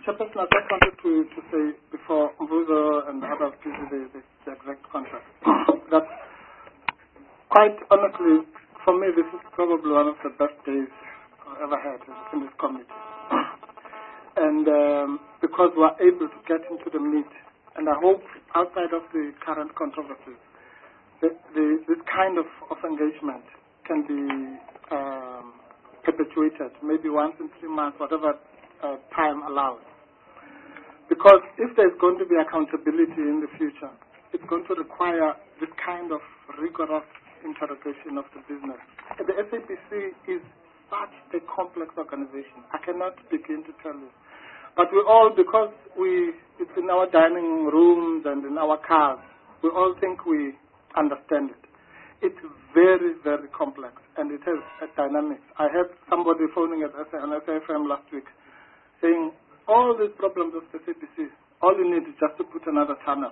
Chairperson, I just wanted to say before Mvuzo and others give you the exact contract that quite honestly, for me, this is probably one of the best days I've ever had in this committee. And because we're able to get into the meat, and I hope outside of the current controversies, this kind of engagement can be perpetuated, maybe once in 3 months, whatever time allows. Because if there's going to be accountability in the future, it's going to require this kind of rigorous interrogation of the business. The SABC is such a complex organization. I cannot begin to tell you. But we all, because it's in our dining rooms and in our cars, we all think we understand it. It's very, very complex, and it has a dynamics. I had somebody phoning on SAFM last week saying, all these problems of the SABC, all you need is just to put another channel.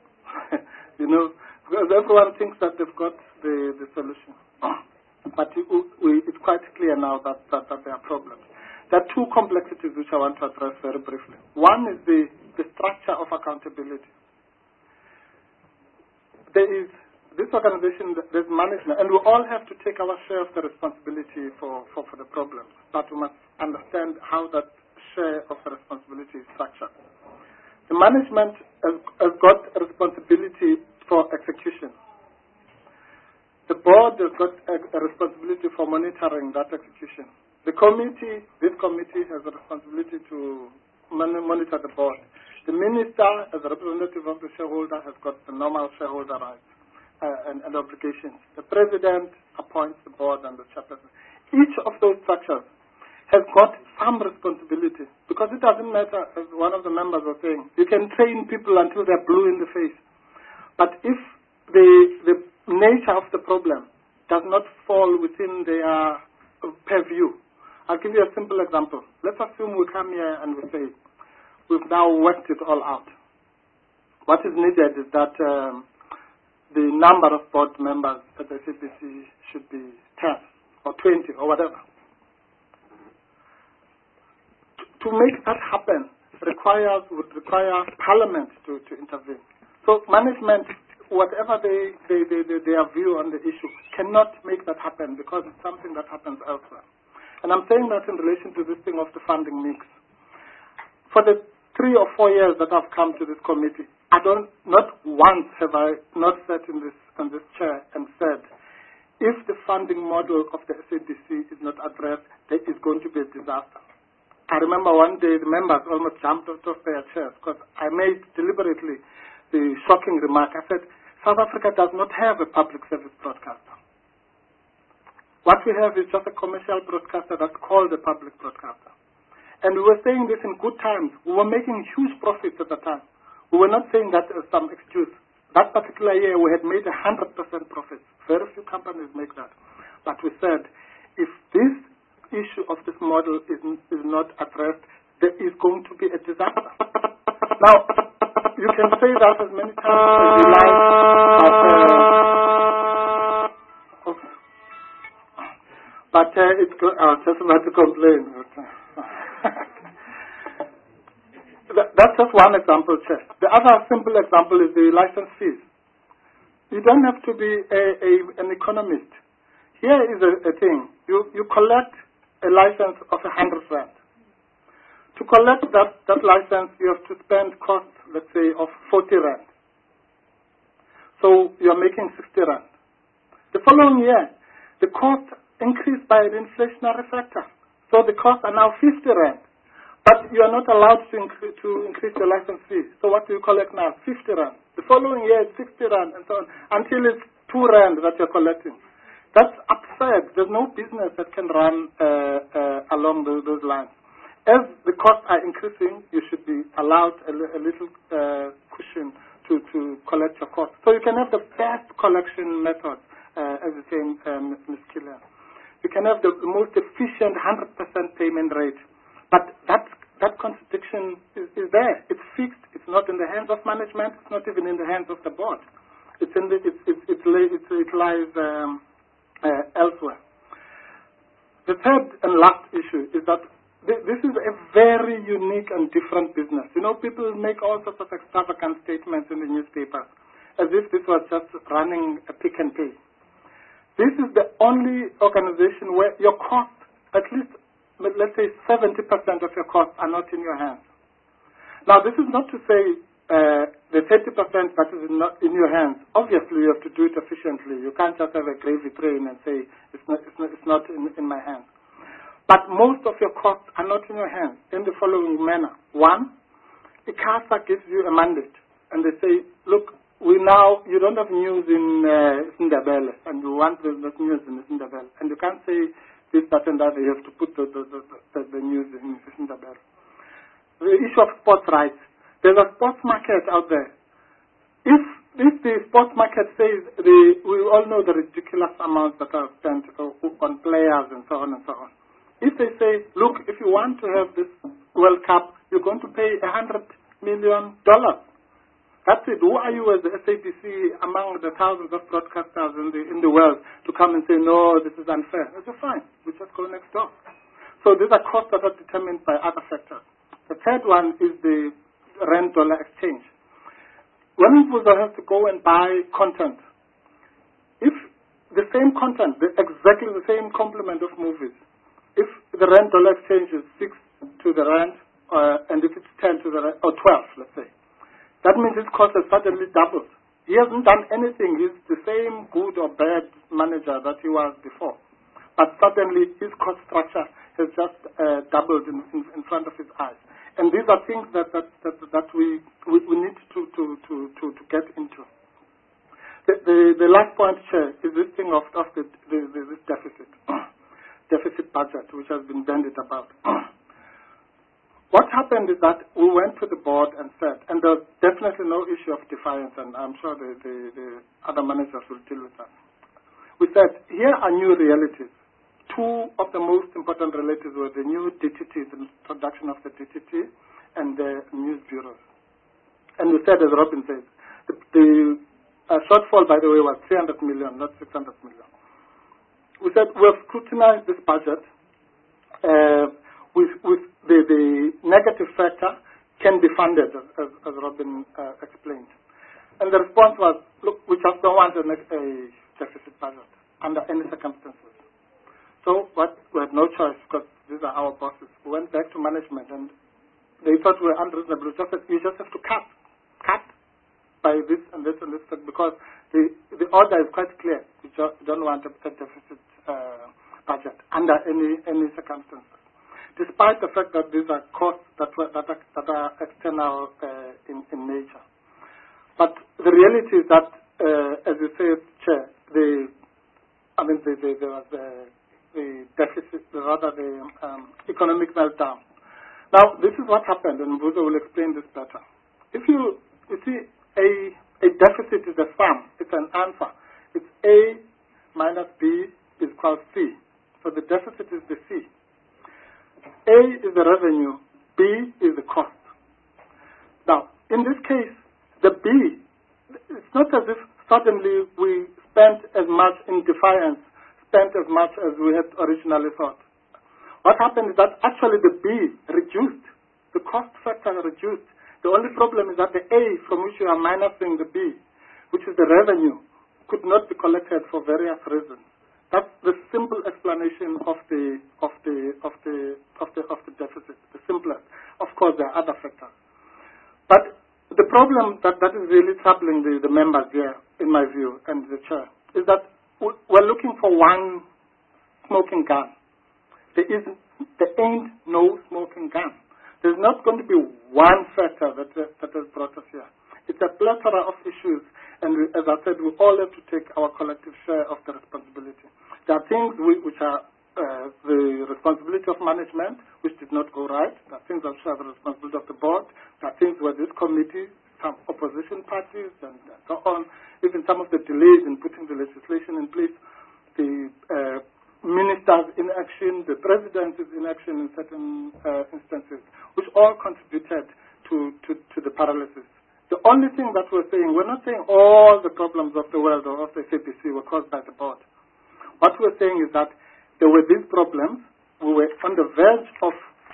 Because everyone thinks that they've got the solution. But it's quite clear now that there are problems. There are two complexities which I want to address very briefly. One is the structure of accountability. There is this organization, there's management, and we all have to take our share of the responsibility for the problem. But we must understand how that share of the responsibility is structured. The management has got a responsibility for execution. The board has got a responsibility for monitoring that execution. This committee has a responsibility to monitor the board. The minister, as a representative of the shareholder, has got the normal shareholder rights and obligations. The president appoints the board and the chairperson. Each of those structures has got some responsibility, because it doesn't matter, as one of the members was saying, you can train people until they're blue in the face. But if the nature of the problem does not fall within their purview, I'll give you a simple example. Let's assume we come here and we say, we've now worked it all out. What is needed is that the number of board members at the SABC should be 10 or 20 or whatever. To make that happen would require Parliament to intervene. So management, whatever their view on the issue, cannot make that happen because it's something that happens elsewhere. And I'm saying that in relation to this thing of the funding mix. For the 3 or 4 years that I've come to this committee, not once have I not sat in this chair and said, if the funding model of the SABC is not addressed, there is going to be a disaster. I remember one day the members almost jumped out of their chairs because I made deliberately the shocking remark. I said, South Africa does not have a public service broadcaster. What we have is just a commercial broadcaster that's called a public broadcaster. And we were saying this in good times. We were making huge profits at the time. We were not saying that as some excuse. That particular year we had made 100% profits. Very few companies make that. But we said, if this issue of this model is not addressed, there is going to be a disaster. Now, you can say that as many times as you like, but it's good. I was just about to complain. That's just one example, Chair. The other simple example is the license fees. You don't have to be an economist. Here is a thing. You collect a license of 100 rand. To collect that license, you have to spend costs, let's say, of 40 rand. So you're making 60 rand. The following year, the cost increased by an inflationary factor. So the costs are now 50 rand. But you are not allowed to increase the license fee. So what do you collect now? 50 rand. The following year, it's 60 rand, and so on, until it's 2 rand that you're collecting. That's absurd. There's no business that can run along those lines. As the costs are increasing, you should be allowed a little cushion to collect your costs. So you can have the best collection method, as you say, Ms. Killian. You can have the most efficient 100% payment rate. But that contradiction is there. It's fixed. It's not in the hands of management. It's not even in the hands of the board. It lies elsewhere. The third and last issue is that This is a very unique and different business. You know, people make all sorts of extravagant statements in the newspapers as if this was just running a Pick n Pay. This is the only organization where your costs, at least, let's say 70% of your costs are not in your hands. Now, this is not to say the 30% that is not in your hands. Obviously, you have to do it efficiently. You can't just have a gravy train and say, it's not in my hands. But most of your costs are not in your hands in the following manner. One, ICASA gives you a mandate, and they say, look, you don't have news in Ndebele, and you want the news in Ndebele, and you can't say this, that, and that. You have to put the news in Ndebele. The issue of sports rights. There's a sports market out there. If the sports market says, we all know the ridiculous amounts that are spent on players and so on and so on. If they say, look, if you want to have this World Cup, you're going to pay $100 million. That's it. Who are you as the SABC among the thousands of broadcasters in the world to come and say, no, this is unfair? I say, fine, we just go next door. So these are costs that are determined by other factors. The third one is the rand-dollar exchange. When Mvuzo has to go and buy content, if the same content, exactly the same complement of movies, if the rand-dollar exchange is 6 to the rand, and if it's 10 to the rand, or 12, let's say, that means his cost has suddenly doubled. He hasn't done anything. He's the same good or bad manager that he was before. But suddenly his cost structure has just doubled in front of his eyes. And these are things that we need to get into. The last point, Chair, is this thing of this deficit. Deficit budget, which has been bandied about. What happened is that we went to the board and said, and there's definitely no issue of defiance, and I'm sure the other managers will deal with that. We said, here are new realities. Two of the most important realities were the new DTT, the introduction of the DTT, and the news bureaus. And we said, as Robin said, the shortfall, by the way, was 300 million, not 600 million. We said we have scrutinized this budget with the negative factor can be funded, as Robin explained. And the response was, look, we just don't want a deficit budget under any circumstances. So we had no choice because these are our bosses. We went back to management and they thought we were unreasonable. You just have to cut by this and this and this because the order is quite clear. We don't want a deficit budget under any circumstances, despite the fact that these are costs that are external in nature. But the reality is that, as you said, Chair, there was the deficit, rather the economic meltdown. Now, this is what happened, and Mvuzo will explain this better. If you see, a deficit is a sum. It's an answer. It's A minus B is equals C. So the deficit is the C. A is the revenue. B is the cost. Now, in this case, the B, it's not as if suddenly we spent as much in defiance, spent as much as we had originally thought. What happened is that actually the B reduced. The cost factor reduced. The only problem is that the A from which you are minusing the B, which is the revenue, could not be collected for various reasons. That's the simple explanation of the deficit, the simplest. Of course, there are other factors. But the problem that is really troubling the members here, in my view, and the chair, is that we're looking for one smoking gun. There ain't no smoking gun. There's not going to be one factor that has brought us here. It's a plethora of issues, and as I said, we all have to take our collective share of the responsibility. There are things which are the responsibility of management, which did not go right. There are things that are the responsibility of the board. There are things where this committee, some opposition parties, and so on, even some of the delays in putting the legislation in place, the ministers in action, the president is in action in certain instances, which all contributed to the paralysis. The only thing that we're saying, we're not saying all the problems of the world or of the SABC were caused by the board. What we're saying is that there were these problems. We were on the verge of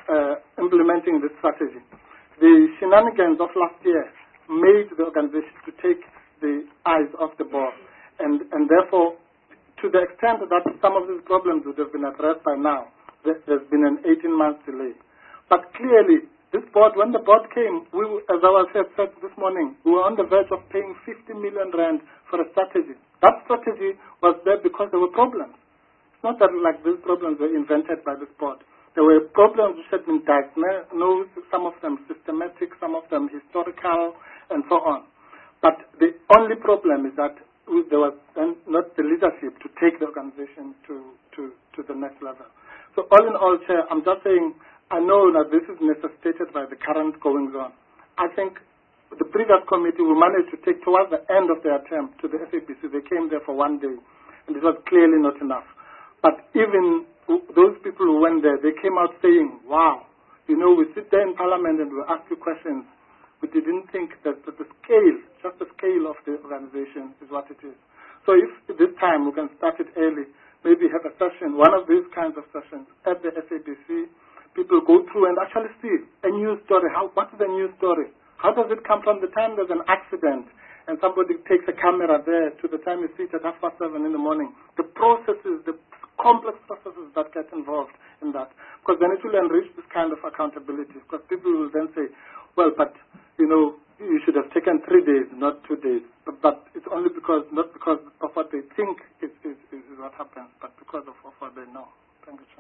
implementing this strategy. The shenanigans of last year made the organization to take the eyes off the ball. And therefore, to the extent that some of these problems would have been addressed by now, there's been an 18-month delay. But clearly, this board, when the board came, as I said this morning, we were on the verge of paying 50 million rand for a strategy. That strategy was there because there were problems. It's not that like these problems were invented by this board. There were problems which had been diagnosed, some of them systematic, some of them historical, and so on. But the only problem is that there was not the leadership to take the organization to the next level. So all in all, Chair, I'm just saying, I know that this is necessitated by the current goings on. I think the previous committee we managed to take towards the end of their term to the SABC. They came there for one day, and it was clearly not enough. But even those people who went there, they came out saying, wow, you know, we sit there in Parliament and we ask you questions. We didn't think that the scale, just the scale of the organization is what it is. So if this time we can start it early, maybe have a session, one of these kinds of sessions at the SABC, people go through and actually see a news story. What is a news story? How does it come from the time there's an accident and somebody takes a camera there to the time you see it at 7:30 in the morning? The processes, the complex processes that get involved in that. Because then it will enrich this kind of accountability. Because people will then say, well, but, you know, you should have taken 3 days, not 2 days. But it's only because, not because of what they think is what happens, but because of what they know. Thank you, Chair.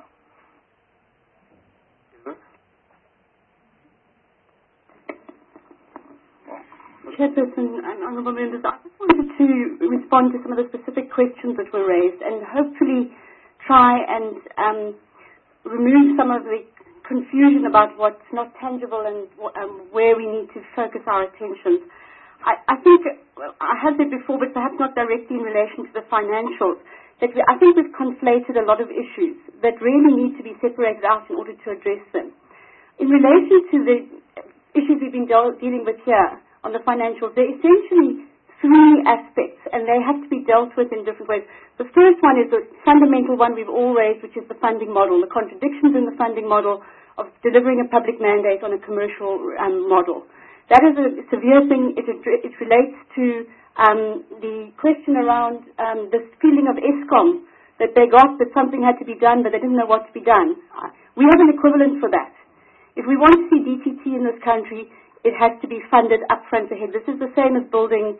Chairperson and Honourable Members, I just wanted to respond to some of the specific questions that were raised and hopefully try and remove some of the confusion about what's not tangible and where we need to focus our attention. I think, I have said before, but perhaps not directly in relation to the financials, that I think we've conflated a lot of issues that really need to be separated out in order to address them. In relation to the issues we've been dealing with here on the financials, there are essentially 3 aspects, and they have to be dealt with in different ways. The first one is the fundamental one we've all raised, which is the funding model, the contradictions in the funding model of delivering a public mandate on a commercial model. That is a severe thing. It relates to the question around this feeling of Eskom, that they got that something had to be done, but they didn't know what to be done. We have an equivalent for that. If we want to see DTT in this country, it has to be funded upfront ahead. This is the same as building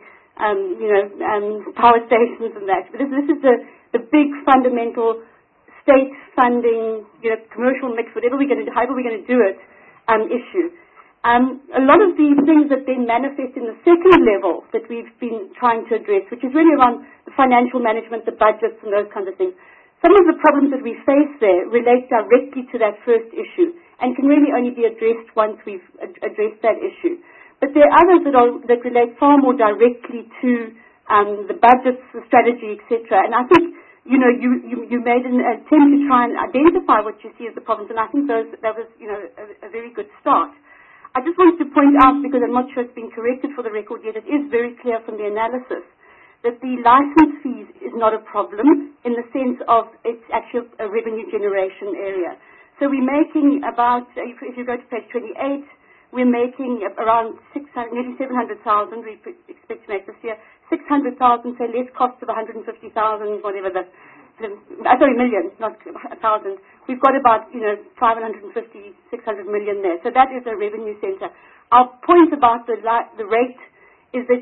power stations and that. But this is the big fundamental state funding, commercial mix, whatever we're going to do, however we're going to do it, issue. A lot of these things that then manifest in the second level that we've been trying to address, which is really around the financial management, the budgets and those kinds of things. Some of the problems that we face there relate directly to that first issue and can really only be addressed once we've addressed that issue. But there are others that relate far more directly to the budgets, the strategy, etc. And I think, you made an attempt to try and identify what you see as the problems, and I think that was, a very good start. I just wanted to point out, because I'm not sure it's been corrected for the record yet, it is very clear from the analysis that the license fees is not a problem in the sense of it's actually a revenue generation area. So we're making about, if you go to page 28, we're making around nearly 700,000, we expect to make this year, 600,000, say less cost of 150,000, whatever million, not 1,000. We've got about, 550, 600 million there. So that is a revenue center. Our point about the rate is that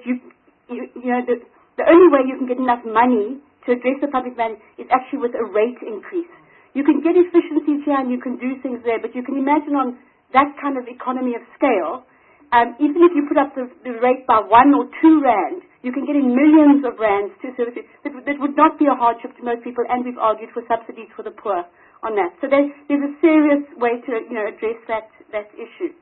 the only way you can get enough money to address the public mandate is actually with a rate increase. You can get efficiencies here and you can do things there, but you can imagine on that kind of economy of scale, even if you put up the rate by 1 or 2 rand, you can get in millions of rands to services. That would not be a hardship to most people, and we've argued for subsidies for the poor on that. So there's a serious way to address that issue.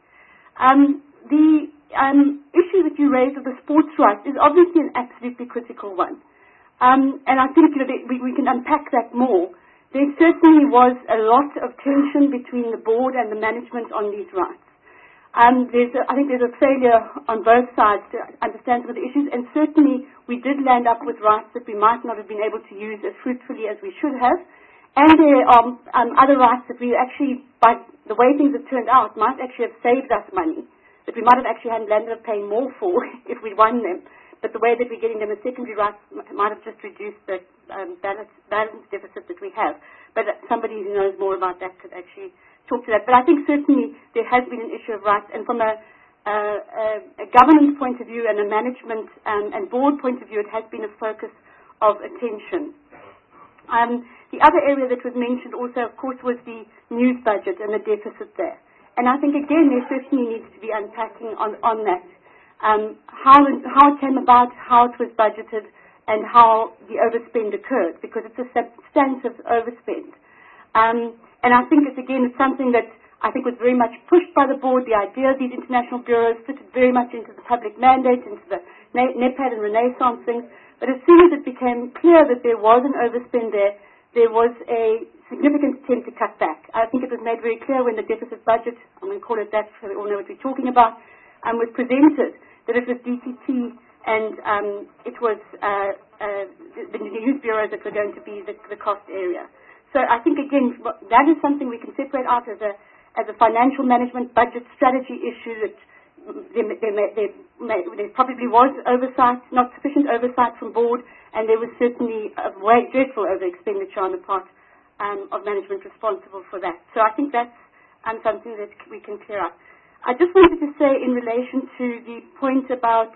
The issue that you raised of the sports rights is obviously an absolutely critical one. And I think we can unpack that more. There certainly was a lot of tension between the board and the management on these rights. I think there's a failure on both sides to understand some of the issues, and certainly we did land up with rights that we might not have been able to use as fruitfully as we should have, And there are other rights that we actually, by the way things have turned out, might actually have saved us money, that we might have actually landed up paying more for if we'd won them. But the way that we're getting them as secondary rights might have just reduced the balance deficit that we have. But somebody who knows more about that could actually talk to that. But I think certainly there has been an issue of rights, and from a governance point of view and a management and board point of view, it has been a focus of attention. The other area that was mentioned also, of course, was the news budget and the deficit there. And I think, again, there certainly needs to be unpacking on that. How it came about, how it was budgeted, and how the overspend occurred, because it's a substantive overspend. And I think, it's something that I think was very much pushed by the board. The idea of these international bureaus fitted very much into the public mandate, into the NEPAD and Renaissance things. But as soon as it became clear that there was an overspend there was a significant attempt to cut back. I think it was made very clear when the deficit budget, I'm going to call it that so we all know what we're talking about, was presented, that it was DTT and it was the news bureaus that were going to be the cost area. So I think, again, that is something we can separate out as a financial management budget strategy issue that there probably was oversight, not sufficient oversight from board, and there was certainly a dreadful over-expenditure on the part of management responsible for that. So I think that's something that we can clear up. I just wanted to say in relation to the point about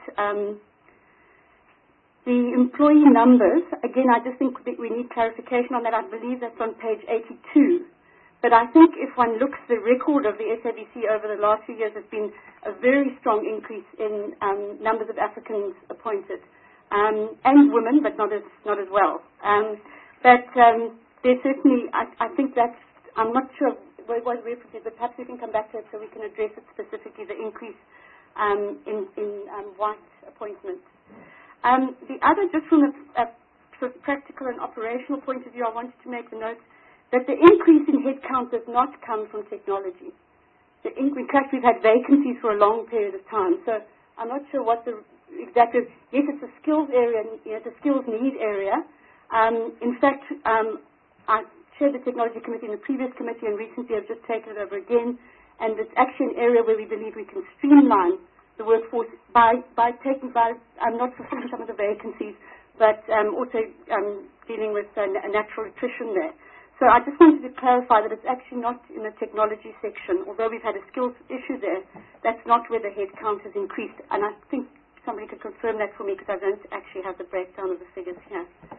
the employee numbers, again, I just think that we need clarification on that. I believe that's on page 82. But I think if one looks at the record of the SABC over the last few years, there's been a very strong increase in numbers of Africans appointed, and women, but not as well. But there's certainly, I think that's, I'm not sure what it was referenced, but perhaps we can come back to it so we can address it specifically, the increase in white appointments. The other, just from a sort of practical and operational point of view, I wanted to make the note that the increase in headcount does not come from technology. In fact, we've had vacancies for a long period of time, so I'm not sure what the exact is. Yes, it's a skills area, it's a skills need area. In fact, I chaired the technology committee in the previous committee, and recently I've just taken it over again, and it's actually an area where we believe we can streamline the workforce by not fulfilling some of the vacancies, but also dealing with a natural attrition there. So I just wanted to clarify that it's actually not in the technology section. Although we've had a skills issue there, that's not where the headcount has increased. And I think somebody could confirm that for me, because I don't actually have the breakdown of the figures here.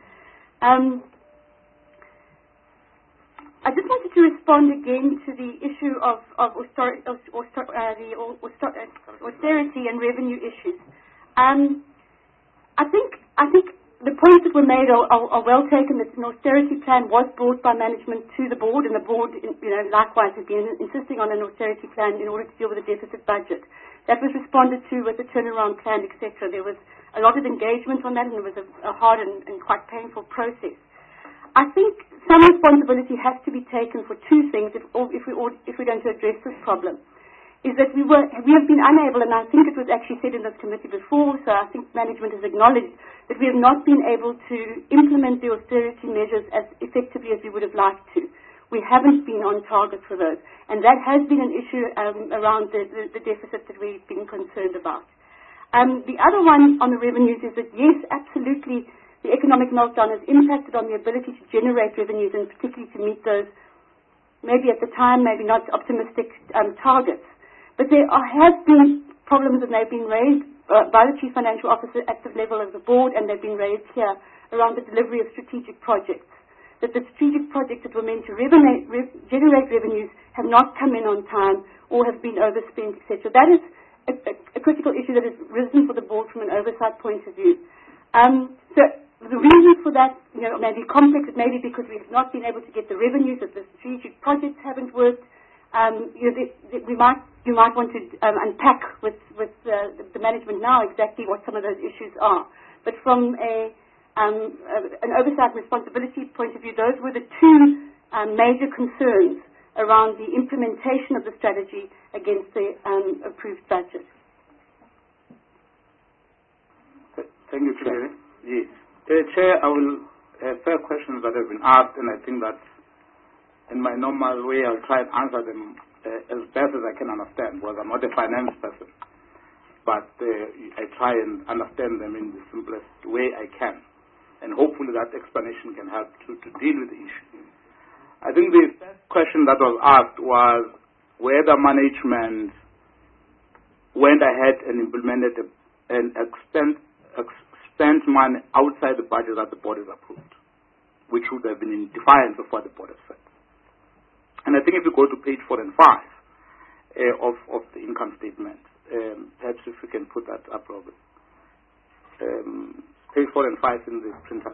I just wanted to respond again to the issue of austerity and revenue issues. I think the points that were made are well taken. That an austerity plan was brought by management to the board, and the board, likewise has been insisting on an austerity plan in order to deal with the deficit budget. That was responded to with the turnaround plan, etc. There was a lot of engagement on that, and it was a hard and quite painful process. I think some responsibility has to be taken for two things if we're going to address this problem. Is that we have been unable, and I think it was actually said in this committee before, so I think management has acknowledged that we have not been able to implement the austerity measures as effectively as we would have liked to. We haven't been on target for those, and that has been an issue around the deficit that we've been concerned about. The other one on the revenues is that, yes, absolutely, the economic meltdown has impacted on the ability to generate revenues, and particularly to meet those, maybe at the time, maybe not optimistic targets. But there have been problems that have been raised by the Chief Financial Officer at the level of the board, and they've been raised here around the delivery of strategic projects. That the strategic projects that were meant to generate revenues have not come in on time or have been overspent, etc. That is a critical issue that has risen for the board from an oversight point of view. So the reason for that may be complex. It may be because we have not been able to get the revenues, that the strategic projects haven't worked. You might want to unpack with the management now exactly what some of those issues are. But from an oversight and responsibility point of view, those were the two major concerns around the implementation of the strategy against the approved budget. Thank you, Chair. Yes. Chair, I will have fair questions that have been asked, and I think that in my normal way, I'll try and answer them as best as I can understand, because I'm not a finance person. But I try and understand them in the simplest way I can. And hopefully that explanation can help to deal with the issue. I think the first question that was asked was whether management went ahead and implemented and spent money outside the budget that the board has approved, which would have been in defiance of what the board has said. And I think if you go to page 4 and 5 of the income statement, perhaps if you can put that up, Robert. Page 4 and 5 in the printer.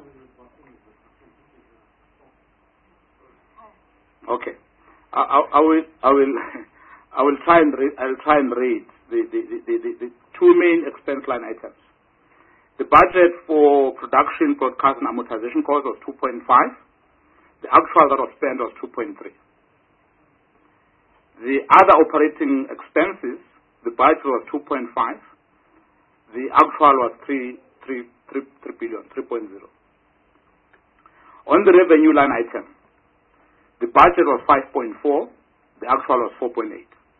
Okay, I will try and read the two main expense line items. The budget for production, broadcast, and amortization cost was 2.5. The actual that was spent was 2.3. The other operating expenses, the budget was 2.5. The actual was 3 billion, 3.0. On the revenue line item, the budget was 5.4. The actual was 4.8.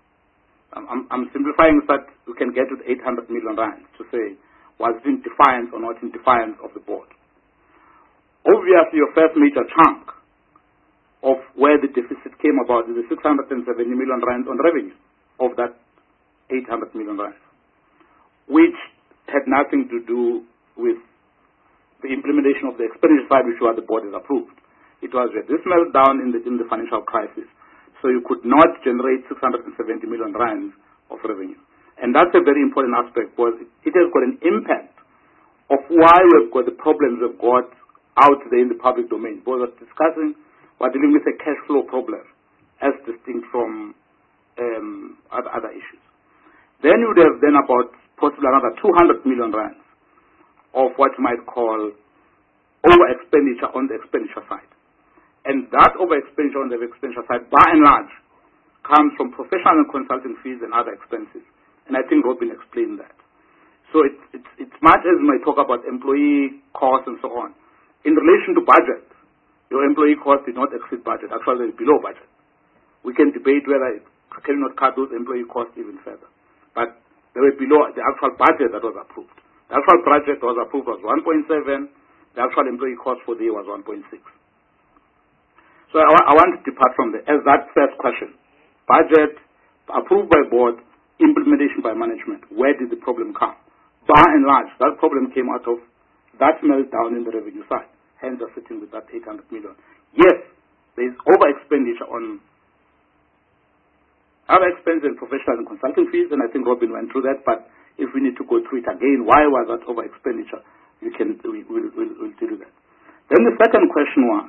I'm simplifying so that we can get to the 800 million rand to say, was it in defiance or not in defiance of the board? Obviously, your first major chunk of where the deficit came about is the 670 million rand on revenue of that 800 million rand, which had nothing to do with the implementation of the expenditure side, which was the board has approved. It was this meltdown in the financial crisis, so you could not generate 670 million rand of revenue. And that's a very important aspect, because it has got an impact of why we've got the problems we've got out there in the public domain. Because we're dealing with a cash flow problem as distinct from other issues. Then you would have about possibly another 200 million rand of what you might call over-expenditure on the expenditure side. And that over-expenditure on the expenditure side, by and large, comes from professional and consulting fees and other expenses. And I think Robin explained that. So it's much as we might talk about employee costs and so on. In relation to budget, your employee costs did not exceed budget. Actually, they're below budget. We can debate whether it can not cut those employee costs even further. But they were below the actual budget that was approved. The actual budget that was approved was 1.7. The actual employee cost for the year was 1.6. So I want to depart from there as that first question. Budget approved by board, implementation by management. Where did the problem come? By and large, that problem came out of that meltdown in the revenue side. Hence, they're sitting with that 800 million. Yes, there is over-expenditure on other expenses and professional and consulting fees, and I think Robin went through that, but if we need to go through it again, why was that over-expenditure? We'll do that. Then the second question was,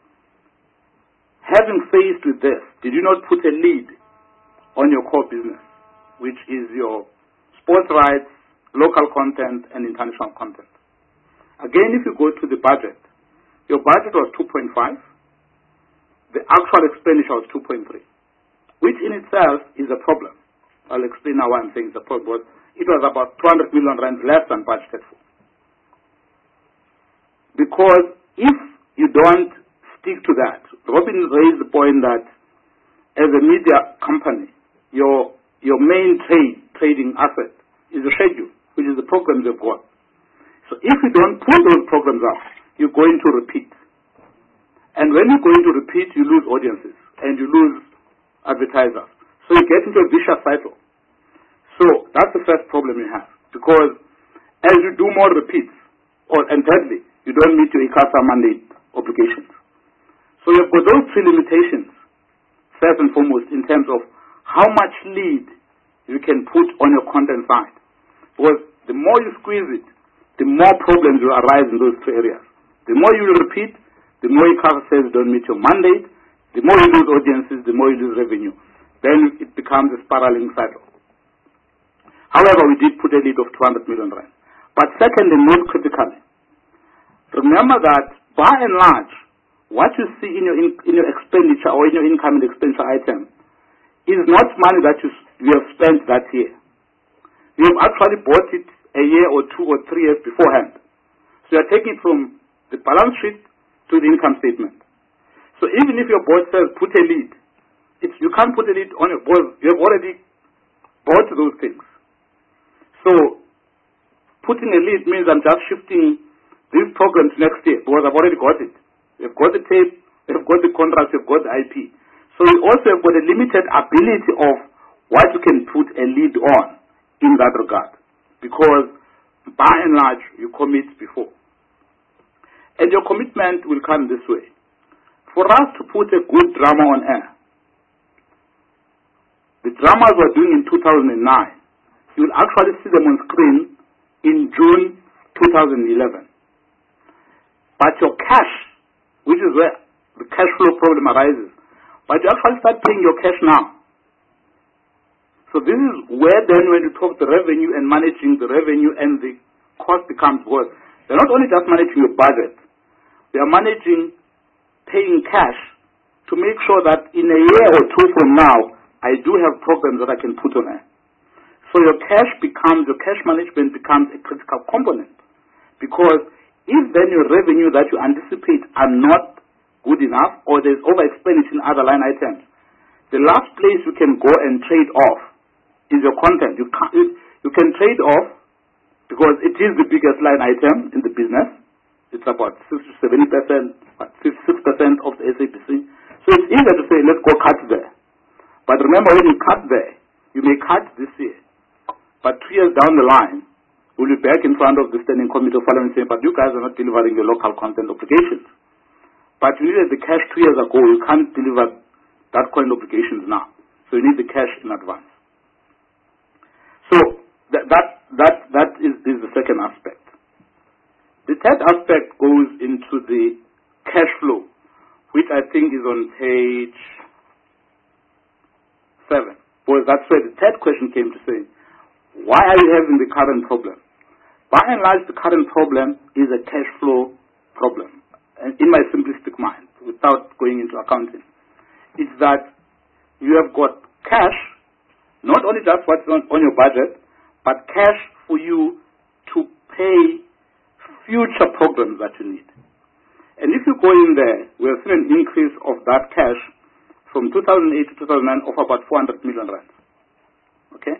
having faced with this, did you not put a lead on your core business, which is your sports rights, local content, and international content? Again, if you go to the budget, your budget was 2.5. The actual expenditure was 2.3, which in itself is a problem. I'll explain now why I'm saying it's a problem. It was about 200 million rand less than budgeted for. Because if you don't stick to that, Robin raised the point that as a media company, your main trading asset is the schedule, which is the programs you've got. So if you don't pull those programs up, you're going to repeat. And when you're going to repeat, you lose audiences and you lose advertisers. So you get into a vicious cycle. So that's the first problem you have. Because as you do more repeats, and thirdly, you don't meet your ICASA mandate obligations. So you've got those three limitations, first and foremost, in terms of how much lead you can put on your content side. Because the more you squeeze it, the more problems will arise in those three areas. The more you repeat, the more ICASA says you don't meet your mandate, the more you lose audiences, the more you lose revenue. Then it becomes a spiraling cycle. However, we did put a lead of 200 million rand. But second and most critically, remember that by and large, what you see in your expenditure or in your income and expenditure item is not money that you have spent that year. You have actually bought it a year or 2 or 3 years beforehand. So you are taking it from the balance sheet to the income statement. So So even if your board says put a lead, you can't put a lead on your board. You have already bought those things. So putting a lead means I'm just shifting these programs next year because I've already got it. You've got the tape, you've got the contracts, you've got the IP. So you also have got a limited ability of what you can put a lead on in that regard, because by and large you commit before. And your commitment will come this way. For us to put a good drama on air, the dramas we're doing in 2009, you'll actually see them on screen in June 2011. But your cash, which is where the cash flow problem arises, but you actually start paying your cash now. So this is where then when you talk the revenue and managing the revenue and the cost becomes worse. They're not only just managing your budget, they are managing paying cash to make sure that in a year or two from now, I do have programs that I can put on air. So your cash management becomes a critical component. Because if then your revenue that you anticipate are not good enough, or there's over-expenditure in other line items, the last place you can go and trade off is your content. You can trade off because it is the biggest line item in the business. It's about 60-70%, 56% of the SABC. So it's easier to say, let's go cut there. But remember, when you cut there, you may cut this year. But 2 years down the line, we'll be back in front of the Standing Committee of Parliament saying, but you guys are not delivering your local content obligations. But you needed the cash 2 years ago. You can't deliver that kind of obligations now. So you need the cash in advance. So that is the second aspect. The third aspect goes into the cash flow, which I think is on page 7. Because that's where the third question came to say, why are you having the current problem? By and large, the current problem is a cash flow problem. And in my simplistic mind, without going into accounting, it's that you have got cash, not only just what's on your budget, but cash for you to pay future programs that you need. And if you go in there, we have seen an increase of that cash from 2008 to 2009 of about 400 million rand. Okay?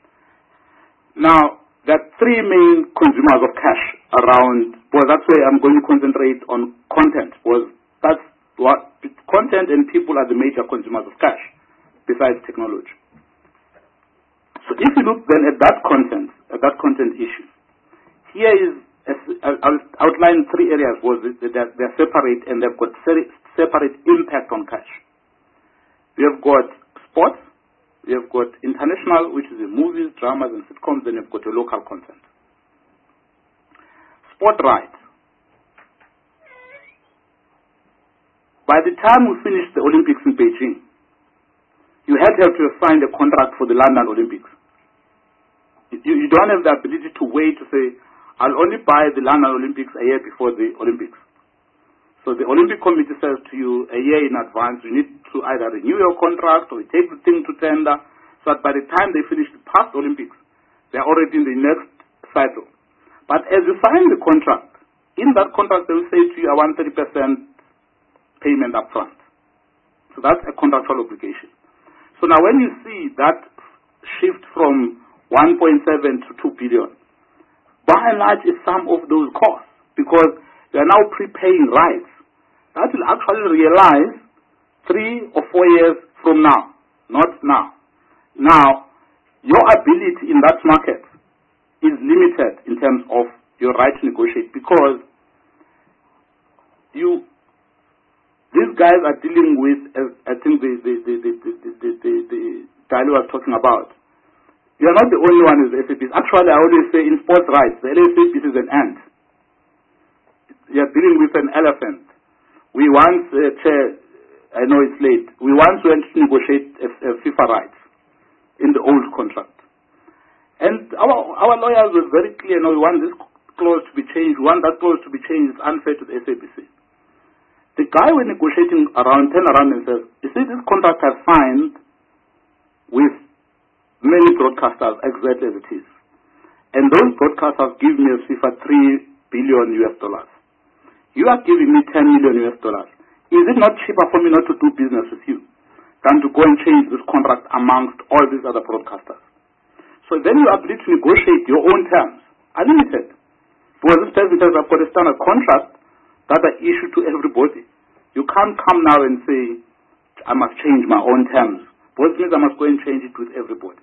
Now, there are three main consumers of cash around, well, that's where I'm going to concentrate on content, because that's what content and people are the major consumers of cash, besides technology. So if you look then at that content issue, here is, I'll outline three areas where they're separate and they've got separate impact on cash. We have got sports, we have got international, which is the movies, dramas, and sitcoms, then you've got your local content. Sport rights. By the time we finished the Olympics in Beijing, you had to have signed a contract for the London Olympics. You don't have the ability to wait to say, I'll only buy the London Olympics a year before the Olympics. So the Olympic Committee says to you a year in advance, you need to either renew your contract or take the thing to tender, so that by the time they finish the past Olympics, they're already in the next cycle. But as you sign the contract, in that contract they will say to you, I want 30% payment up front. So that's a contractual obligation. So now when you see that shift from 1.7 to 2 billion, by and large is some of those costs, because they are now prepaying rights. That will actually realize 3 or 4 years from now, not now. Now, your ability in that market is limited in terms of your right to negotiate, because these guys are dealing with, as I think the dialogue was talking about. You are not the only one with the SABs. Actually, I always say in sports rights, the SABs is an ant. You are dealing with an elephant. We once, I know it's late, we once went to negotiate FIFA rights in the old contract. And our lawyers were very clear, no, we want this clause to be changed, we want that clause to be changed, it's unfair to the SABC. The guy we're negotiating around turned around and said, you see, this contract I've signed with many broadcasters exactly as it is. And those broadcasters give me a FIFA $3 billion. You are giving me $10 million. If is it not cheaper for me not to do business with you than to go and change this contract amongst all these other broadcasters? So then you agree to negotiate your own terms, unlimited. Because this person says, I've got a standard contract that I issue to everybody. You can't come now and say, I must change my own terms. Because it means I must go and change it with everybody.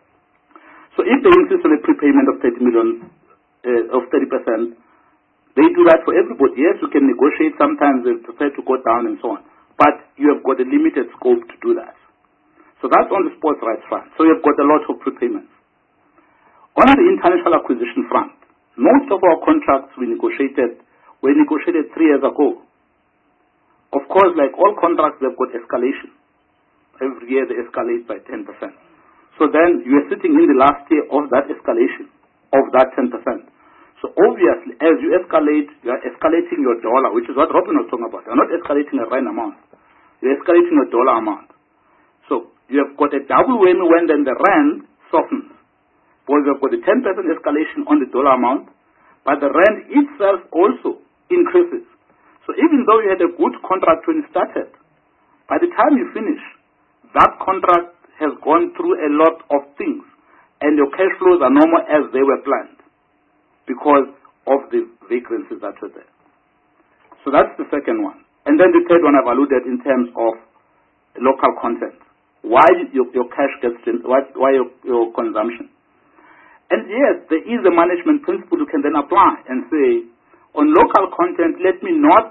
So if they insist on a prepayment of 30 million, of 30%, they do that for everybody. Yes, you can negotiate. Sometimes they prefer to go down and so on. But you have got a limited scope to do that. So that's on the sports rights front. So you've got a lot of prepayments. On the international acquisition front, most of our contracts were negotiated 3 years ago. Of course, like all contracts, they've got escalation. Every year they escalate by 10%. So then you are sitting in the last year of that escalation, of that 10%. So obviously, as you escalate, you are escalating your dollar, which is what Robin was talking about. You're not escalating a rand amount. You're escalating a dollar amount. So you have got a double whammy when then the rand softens. Because you have got a 10% escalation on the dollar amount, but the rand itself also increases. So even though you had a good contract when you started, by the time you finish, that contract has gone through a lot of things, and your cash flows are no more as they were planned because of the vacancies that were there. So that's the second one. And then the third one I've alluded in terms of local content. Why your cash gets, why your consumption. And yes, there is a management principle you can then apply and say, on local content, let me not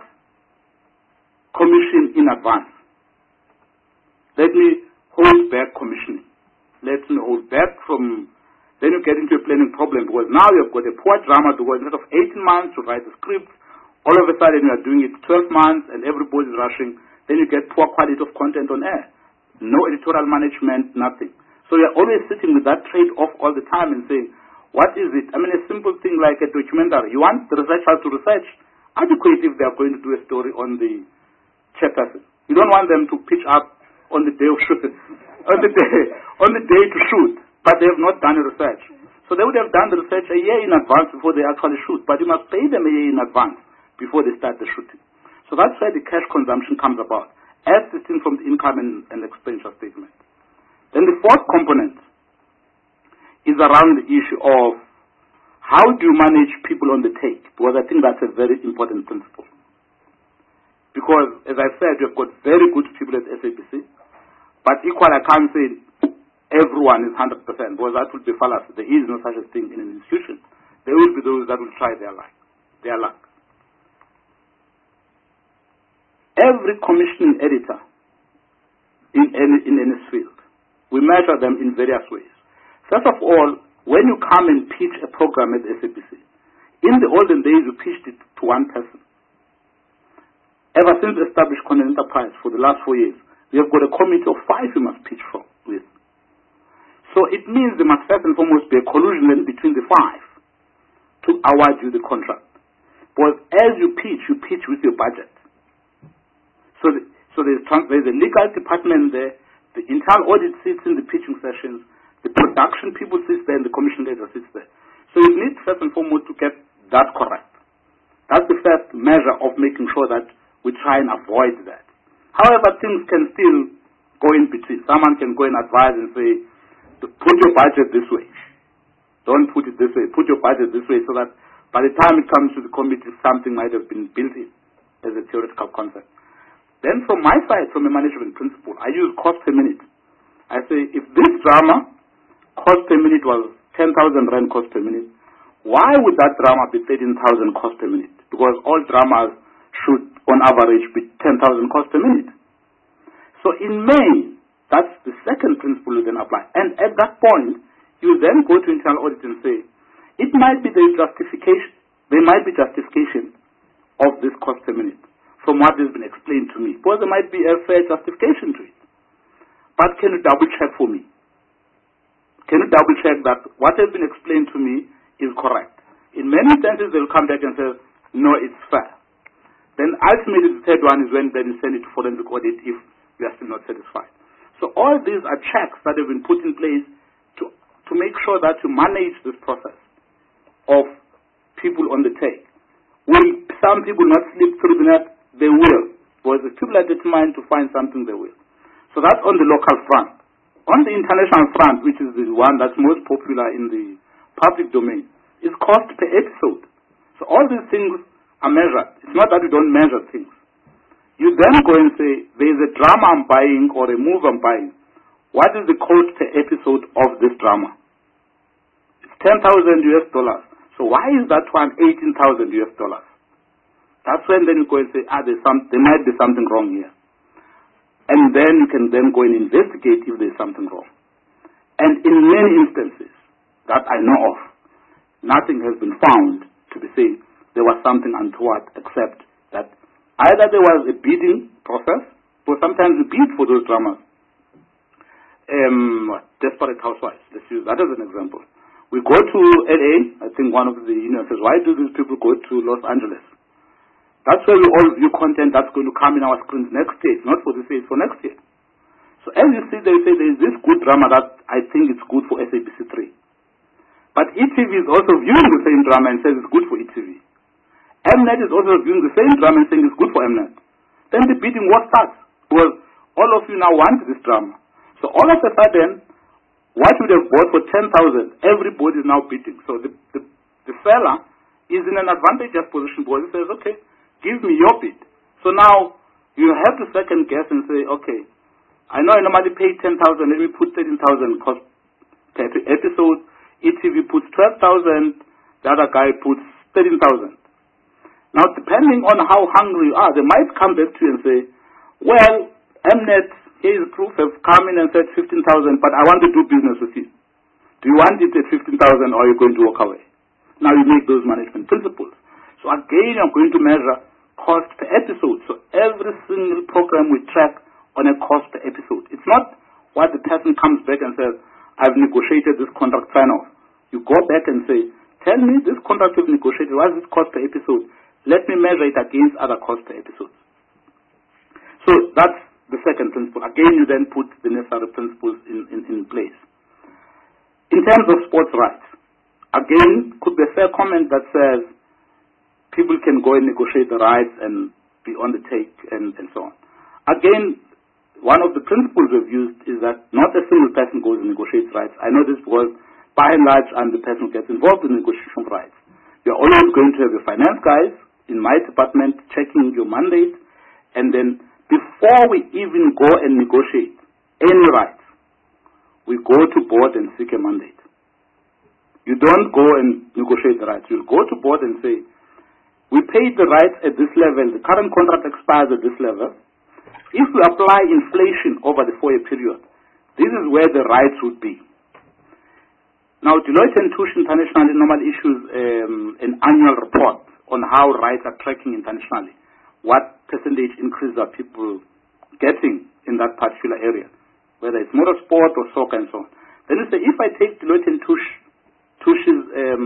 commission in advance. Let me hold back commissioning. Let me hold back from, then you get into a planning problem because now you've got a poor drama because instead of 18 months to write the script, all of a sudden you are doing it 12 months and everybody's rushing, then you get poor quality of content on air. No editorial management, nothing. So you're always sitting with that trade-off all the time and saying, what is it? I mean, a simple thing like a documentary. You want the researchers to research adequate if they are going to do a story on the chairperson. You don't want them to pitch up on the day of shooting, on the day to shoot, but they have not done the research. So they would have done the research a year in advance before they actually shoot, but you must pay them a year in advance before they start the shooting. So that's where the cash consumption comes about, as distinct from the income and expenditure statement. Then the fourth component is around the issue of how do you manage people on the take, because I think that's a very important principle. Because, as I said, you've got very good people at SABC, but equally I can't say everyone is 100%, because that would be fallacy. There is no such a thing in an institution. There will be those that will try their luck. Every commissioning editor in any field, we measure them in various ways. First of all, when you come and pitch a program at SABC, in the olden days you pitched it to one person. Ever since established Content Enterprise for the last 4 years, we have got a committee of 5 you must pitch with. So it means there must first and foremost be a collusion between the 5 to award you the contract. But as you pitch with your budget. So there's a legal department there, the internal audit sits in the pitching sessions, the production people sit there, and the commission leader sits there. So you need first and foremost to get that correct. That's the first measure of making sure that we try and avoid that. However, things can still go in between. Someone can go and advise and say, put your budget this way. Don't put it this way. Put your budget this way so that by the time it comes to the committee, something might have been built in as a theoretical concept. Then from my side, from a management principle, I use cost per minute. I say, if this drama cost per minute was 10,000 rand cost per minute, why would that drama be 13,000 cost per minute? Because all dramas should, on average, be 10,000 cost per minute. So in May, that's the second principle you then apply. And at that point, you then go to internal audit and say, it might be the justification, there might be justification of this cost per minute from what has been explained to me. Because there might be a fair justification to it. But can you double check for me? Can you double check that what has been explained to me is correct? In many instances, they'll come back and say, no, it's fair. Then ultimately the third one is when then you send it to forensic audit if you are still not satisfied. So all these are checks that have been put in place to make sure that you manage this process of people on the take. Will some people not slip through the net? They will. Because if people are determined to find something, they will. So that's on the local front. On the international front, which is the one that's most popular in the public domain, is cost per episode. So all these things are measured. It's not that you don't measure things. You then go and say, there is a drama I'm buying or a movie I'm buying. What is the cost per episode of this drama? It's $10,000 US. So why is that one $18,000 US? That's when then you go and say, there might be something wrong here. And then you can then go and investigate if there's something wrong. And in many instances that I know of, nothing has been found to be said there was something untoward, except that either there was a bidding process, or sometimes we bid for those dramas. Desperate Housewives, let's use that as an example. We go to LA, I think one of the unions says, why do these people go to Los Angeles? That's where we all view content that's going to come in our screens next year. It's not for this year, it's for next year. So as you see, they say there is this good drama that I think it's good for SABC3. But ETV is also viewing the same drama and says it's good for ETV. Mnet is also viewing the same drama and saying it's good for Mnet. Then the bidding war starts, because all of you now want this drama. So all of a sudden, what you would have bought for 10,000, everybody is now bidding. So the seller is in an advantageous position, because he says, okay, give me your bid. So now you have to second guess and say, okay, I know I normally pay 10,000, let me put 13,000 cost per episode. ETV puts 12,000, the other guy puts 13,000. Now, depending on how hungry you are, they might come back to you and say, well, Mnet, here is proof, have come in and said 15,000, but I want to do business with you. Do you want it at 15,000 or are you going to walk away? Now you make those management principles. So again, you're going to measure cost per episode. So every single program we track on a cost per episode. It's not what the person comes back and says, I've negotiated this contract sign-off. You go back and say, tell me this contract you've negotiated, what is this cost per episode? Let me measure it against other cost per episode. So that's the second principle. Again, you then put the necessary principles in place. In terms of sports rights, again, could be a fair comment that says people can go and negotiate the rights and be on the take and so on. Again, one of the principles we've used is that not a single person goes and negotiates rights. I know this because, by and large, I'm the person who gets involved in negotiation of rights. You're always going to have your finance guys in my department checking your mandate, and then before we even go and negotiate any rights, we go to board and seek a mandate. You don't go and negotiate the rights. You'll go to board and say, we paid the rights at this level, the current contract expires at this level. If we apply inflation over the 4-year period, this is where the rights would be. Now, Deloitte & Touche internationally normally issues an annual report on how rights are tracking internationally. What percentage increase are people getting in that particular area, whether it's motorsport or soccer and so on. Then you say, if I take Deloitte & Touche's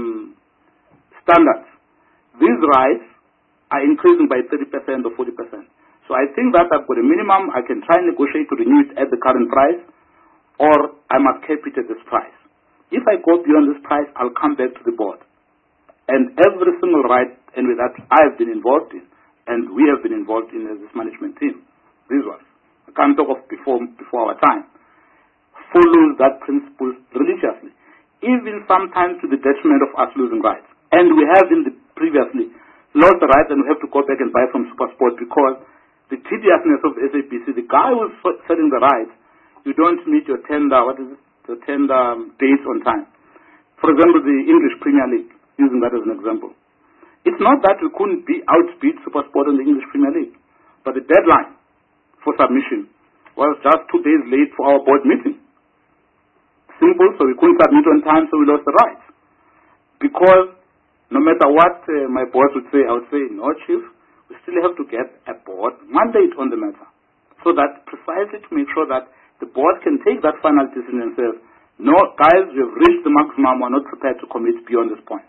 standards, these rights are increasing by 30% or 40%. So I think that I've got a minimum. I can try and negotiate to renew it at the current price, or I must cap it at this price. If I go beyond this price, I'll come back to the board. And every single right, and with that I've been involved in, and we have been involved in as this management team, these ones, I can't talk of before our time, follows that principle religiously, even sometimes to the detriment of us losing rights. And we have previously lost the rights, and we have to go back and buy from SuperSport because the tediousness of SABC, the guy who's selling the rights, you don't meet your tender, the tender dates on time. For example, the English Premier League, using that as an example. It's not that we couldn't outbid SuperSport in the English Premier League, but the deadline for submission was just 2 days late for our board meeting. Simple, so we couldn't submit on time, so we lost the rights. Because no matter what my boss would say, I would say, no, Chief, we still have to get a board mandate on the matter. So that precisely to make sure that the board can take that final decision and say, no, guys, we have reached the maximum, we're not prepared to commit beyond this point.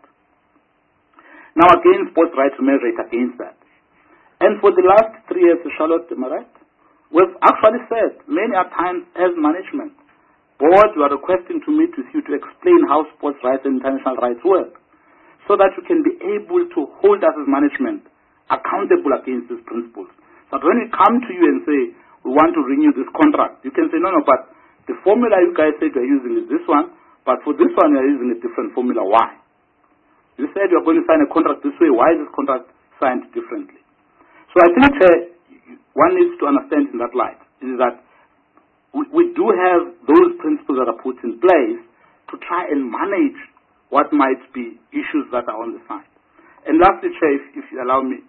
Now again, sports rights to measure it against that. And for the last 3 years, Charlotte, am I right? We've actually said many a times as management, board, you are requesting to meet with you to explain how sports rights and international rights work, so that you can be able to hold us as management accountable against these principles. But when we come to you and say, we want to renew this contract, you can say, no, but the formula you guys said you're using is this one, but for this one you're using a different formula. Why? You said you're going to sign a contract this way. Why is this contract signed differently? So I think one needs to understand in that light is that we do have those principles that are put in place to try and manage what might be issues that are on the side. And lastly, Chair, if you allow me,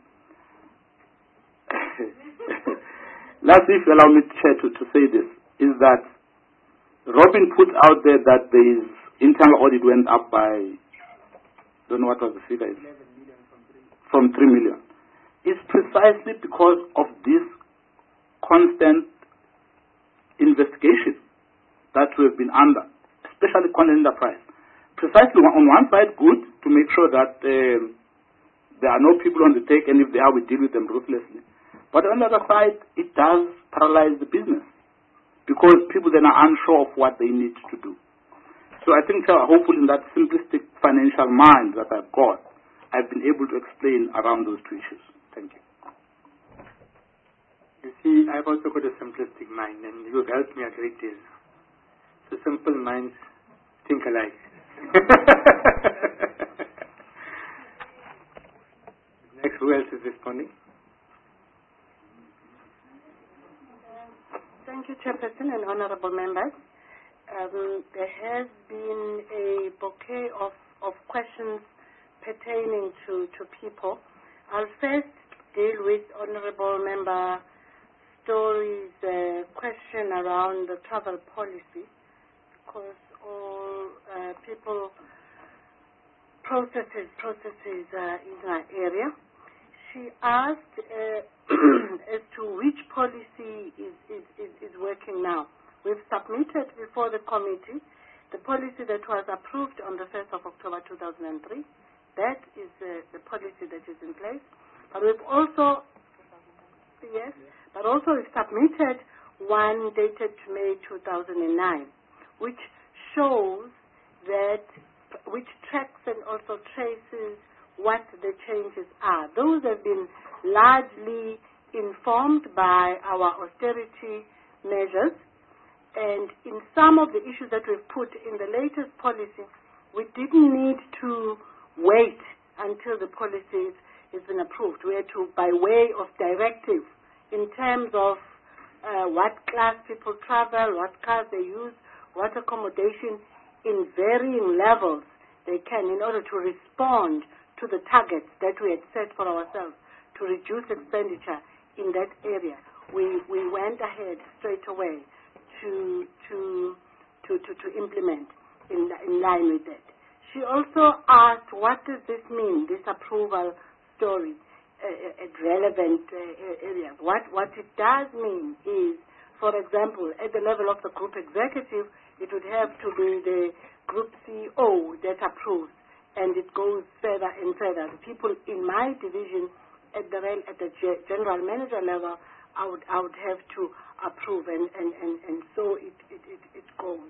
Chair, to say this, is that Robin put out there that the internal audit went up by, I don't know what was the figure, 11 million from 3 million. It's precisely because of this constant investigation that we have been under, especially Content Enterprise. Precisely on one side, good, to make sure that there are no people on the take, and if they are, we deal with them ruthlessly. But on the other side, it does paralyze the business because people then are unsure of what they need to do. So I think, hopefully in that simplistic financial mind that I've got, I've been able to explain around those two issues. Thank you. You see, I've also got a simplistic mind, and you've helped me a great deal. So simple minds think alike. Next, who else is responding? Thank you, Chairperson and honorable members. There has been a bouquet of questions pertaining to people. I'll first deal with Honorable Member Story's question around the travel policy, because all people processes in our area. She asked as to which policy is working now. We've submitted before the committee the policy that was approved on the 1st of October 2003. That is the policy that is in place. But we've also, we've submitted one dated May 2009, which shows that, which tracks and also traces what the changes are. Those have been largely informed by our austerity measures, and in some of the issues that we've put in the latest policy, we didn't need to wait until the policy has been approved. We had to, by way of directive, in terms of what class people travel, what cars they use, what accommodation in varying levels they can, in order to respond to the targets that we had set for ourselves to reduce expenditure in that area. We went ahead straight away to implement in line with that. She also asked, what does this mean, this approval story at relevant areas? What it does mean is, for example, at the level of the group executive, it would have to be the group CEO that approves, and it goes further and further. The people in my division at the general manager level, I would have to approve, and so it goes.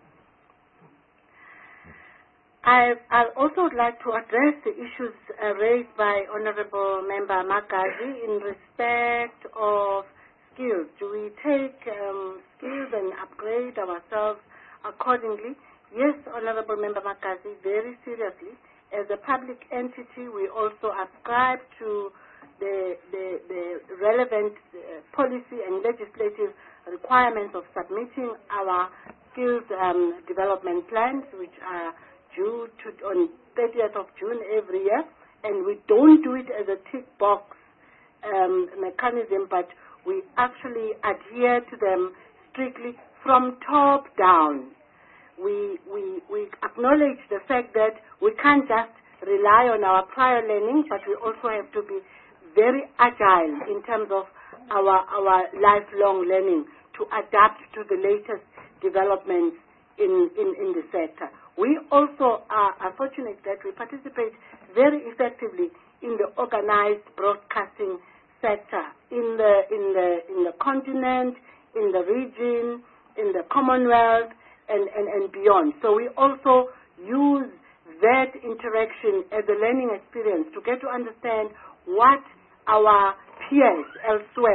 I also would like to address the issues raised by Honorable Member Magazi in respect of skills. Do we take skills and upgrade ourselves accordingly? Yes, Honorable Member Magazi, very seriously. As a public entity, we also ascribe to the relevant policy and legislative requirements of submitting our skills development plans, which are due on 30th of June every year, and we don't do it as a tick box mechanism, but we actually adhere to them strictly from top down. We acknowledge the fact that we can't just rely on our prior learning, but we also have to be very agile in terms of our lifelong learning to adapt to the latest developments in the sector. We also are fortunate that we participate very effectively in the organized broadcasting sector in the continent, in the region, in the Commonwealth, and beyond. So we also use that interaction as a learning experience to get to understand what our peers elsewhere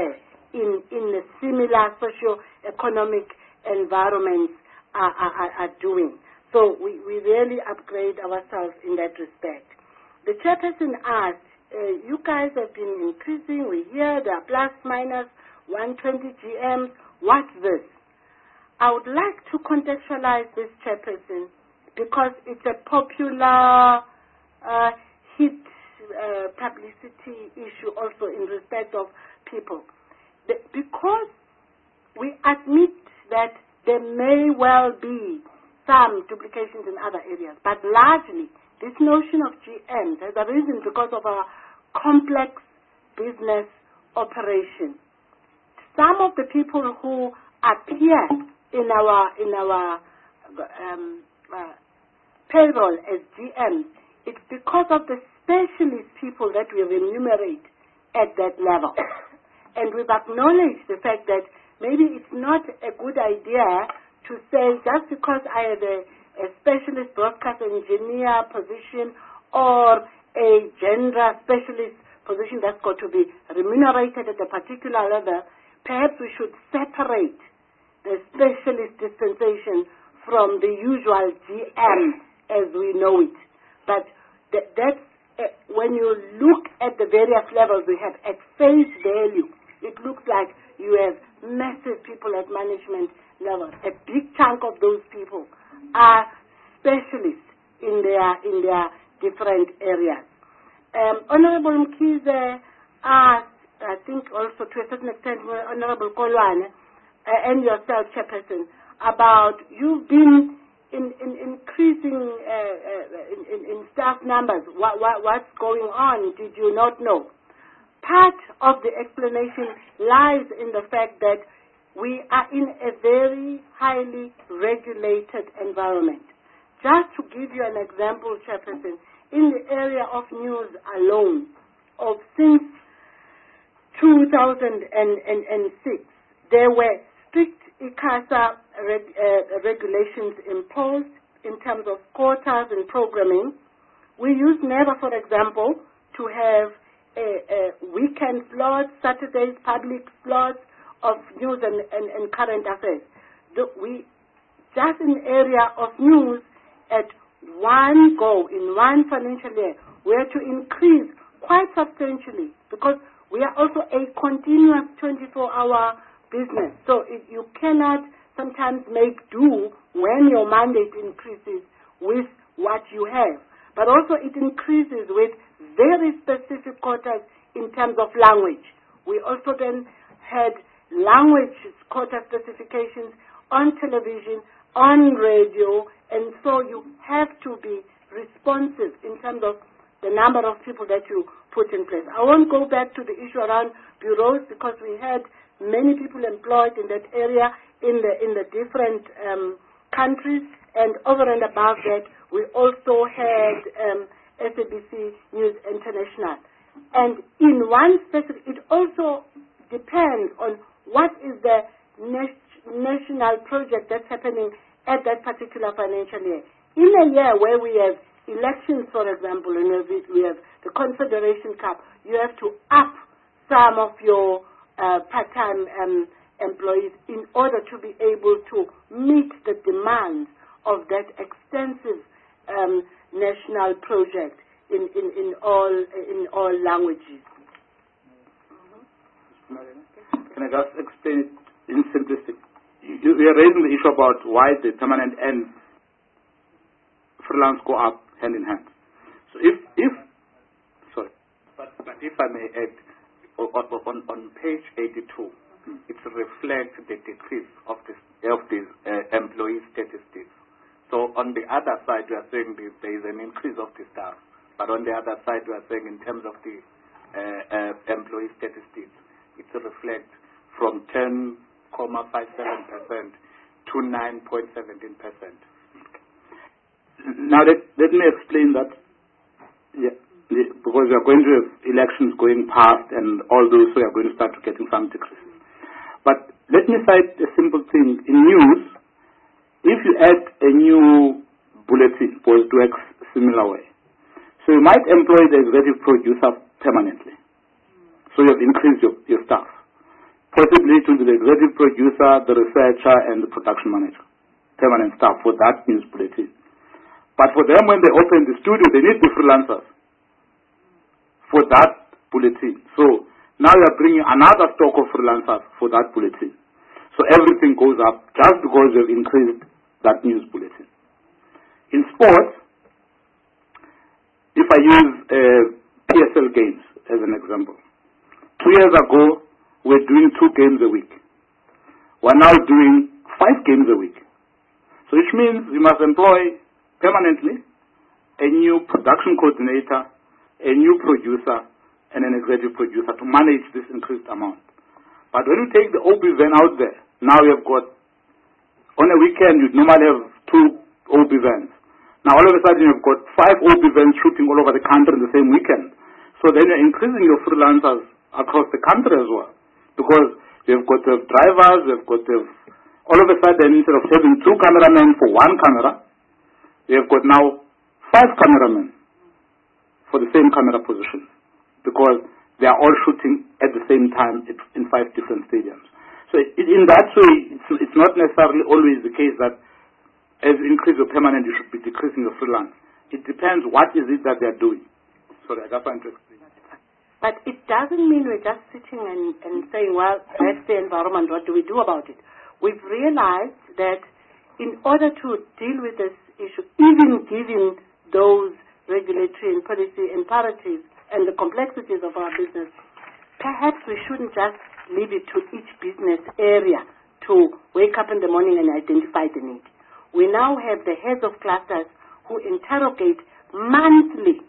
in a similar socio-economic environments are doing. So we really upgrade ourselves in that respect. The chairperson asked, you guys have been increasing, we hear there are plus minus 120 GMs, what's this? I would like to contextualize this, chairperson, because it's a popular hit publicity issue also in respect of people. Because we admit that there may well be some duplications in other areas, but largely this notion of GMs has arisen because of our complex business operation. Some of the people who appear in our payroll as GMs, it's because of the specialist people that we remunerate at that level. And we've acknowledged the fact that maybe it's not a good idea to say just because I have a specialist broadcast engineer position or a gender specialist position that's got to be remunerated at a particular level, perhaps we should separate the specialist dispensation from the usual GM as we know it. But that's when you look at the various levels we have at face value, it looks like you have massive people at management level. A big chunk of those people are specialists in their different areas. Honorable Mkhize asked, I think also to a certain extent, Honorable Kolwane and yourself, Chairperson, about you've been increasing in staff numbers. What's going on? Did you not know? Part of the explanation lies in the fact that we are in a very highly regulated environment. Just to give you an example, Chairperson, in the area of news alone, since 2006, there were strict ICASA regulations imposed in terms of quotas and programming. We use NEVA, for example, to have a weekend slot, Saturdays public slots of news and current affairs. We, just in the area of news, at one go, in one financial year, we are to increase quite substantially because we are also a continuous 24-hour business. So you cannot sometimes make do when your mandate increases with what you have. But also it increases with very specific quotas in terms of language. We also then had language quota specifications on television, on radio, and so you have to be responsive in terms of the number of people that you put in place. I won't go back to the issue around bureaus because we had many people employed in that area in the different countries, and over and above that, we also had SABC News International. And in one specific, it also depends on what is the national project that's happening at that particular financial year. In a year where we have elections, for example, and we have the Confederation Cup, you have to up some of your part-time employees in order to be able to meet the demands of that extensive national project in all languages. Can I just explain it in simplicity? You are raising the issue about why the permanent and freelance go up hand in hand. So but if I may add, on page 82, it reflects the decrease of these employee statistics. So on the other side, we are saying there is an increase of the staff, but on the other side, we are saying in terms of the employee statistics, it reflects from 10.57% to 9.17%. Now let me explain that. Because we are going to have elections going past, and all those who are going to start getting some decreases. But let me cite a simple thing. In news, if you add a new bulletin, it works similar way. So you might employ the executive producer permanently. So you have increased your staff. possibly to the executive producer, the researcher, and the production manager, permanent staff for that news bulletin. But for them, when they open the studio, they need the freelancers for that bulletin. So now you are bringing another stock of freelancers for that bulletin. So everything goes up just because you've increased that news bulletin. In sports, if I use PSL games as an example, 2 years ago, we're doing 2 games a week. We're now doing 5 games a week. So which means we must employ permanently a new production coordinator, a new producer, and an executive producer to manage this increased amount. But when you take the OB van out there, now you have got, on a weekend you'd normally have 2 OB vans. Now all of a sudden you've got 5 OB vans shooting all over the country in the same weekend. So then you're increasing your freelancers across the country as well. Because you've got to have drivers, you've got to have, all of a sudden instead of having 2 cameramen for 1 camera, you've got now 5 cameramen for the same camera position. Because they are all shooting at the same time in 5 different stadiums. So in that way, it's not necessarily always the case that as you increase your permanent, you should be decreasing your freelance. It depends what is it that they are doing. Sorry, I just want to explain. But it doesn't mean we're just sitting and saying, well, that's the environment, what do we do about it? We've realized that in order to deal with this issue, even given those regulatory and policy imperatives and the complexities of our business, perhaps we shouldn't just leave it to each business area to wake up in the morning and identify the need. We now have the heads of clusters who interrogate monthly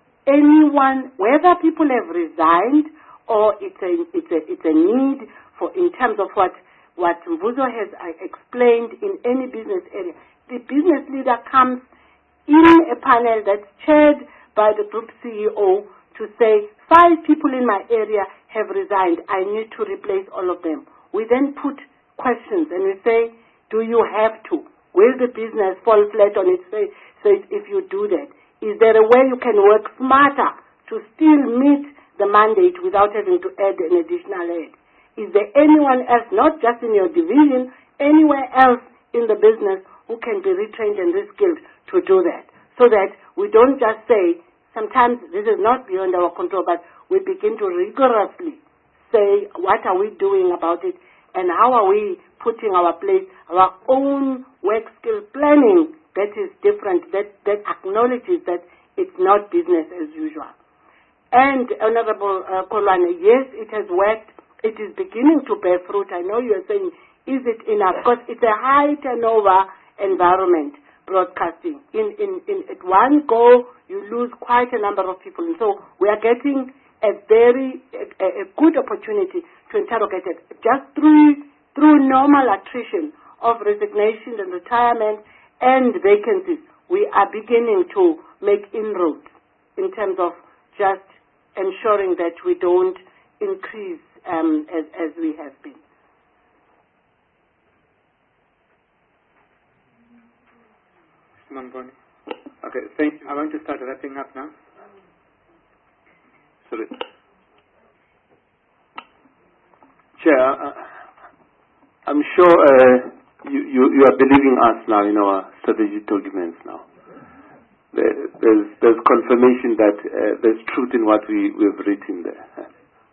anyone, whether people have resigned or it's a need for, in terms of what Mvuzo has explained in any business area. The business leader comes in a panel that's chaired by the group CEO to say, 5 people in my area have resigned. I need to replace all of them. We then put questions and we say, do you have to? Will the business fall flat on its face if you do that? Is there a way you can work smarter to still meet the mandate without having to add an additional head? Is there anyone else, not just in your division, anywhere else in the business who can be retrained and reskilled to do that? So that we don't just say, sometimes this is not beyond our control, but we begin to rigorously say, what are we doing about it, and how are we putting our own work skill planning that is different, that acknowledges that it's not business as usual. And Honorable Kolwane, yes, it has worked. It is beginning to bear fruit. I know you are saying, is it enough? Because it's a high turnover environment, broadcasting. At one go, you lose quite a number of people. And so we are getting a good opportunity to interrogate it. Just through normal attrition of resignation and retirement and vacancies, we are beginning to make inroads in terms of just ensuring that we don't increase as we have been. Mamboni. Okay, thank you. I want to start wrapping up now. Sorry. Chair, I'm sure you are believing us now in our strategic documents now. There's confirmation that there's truth in what we've written there.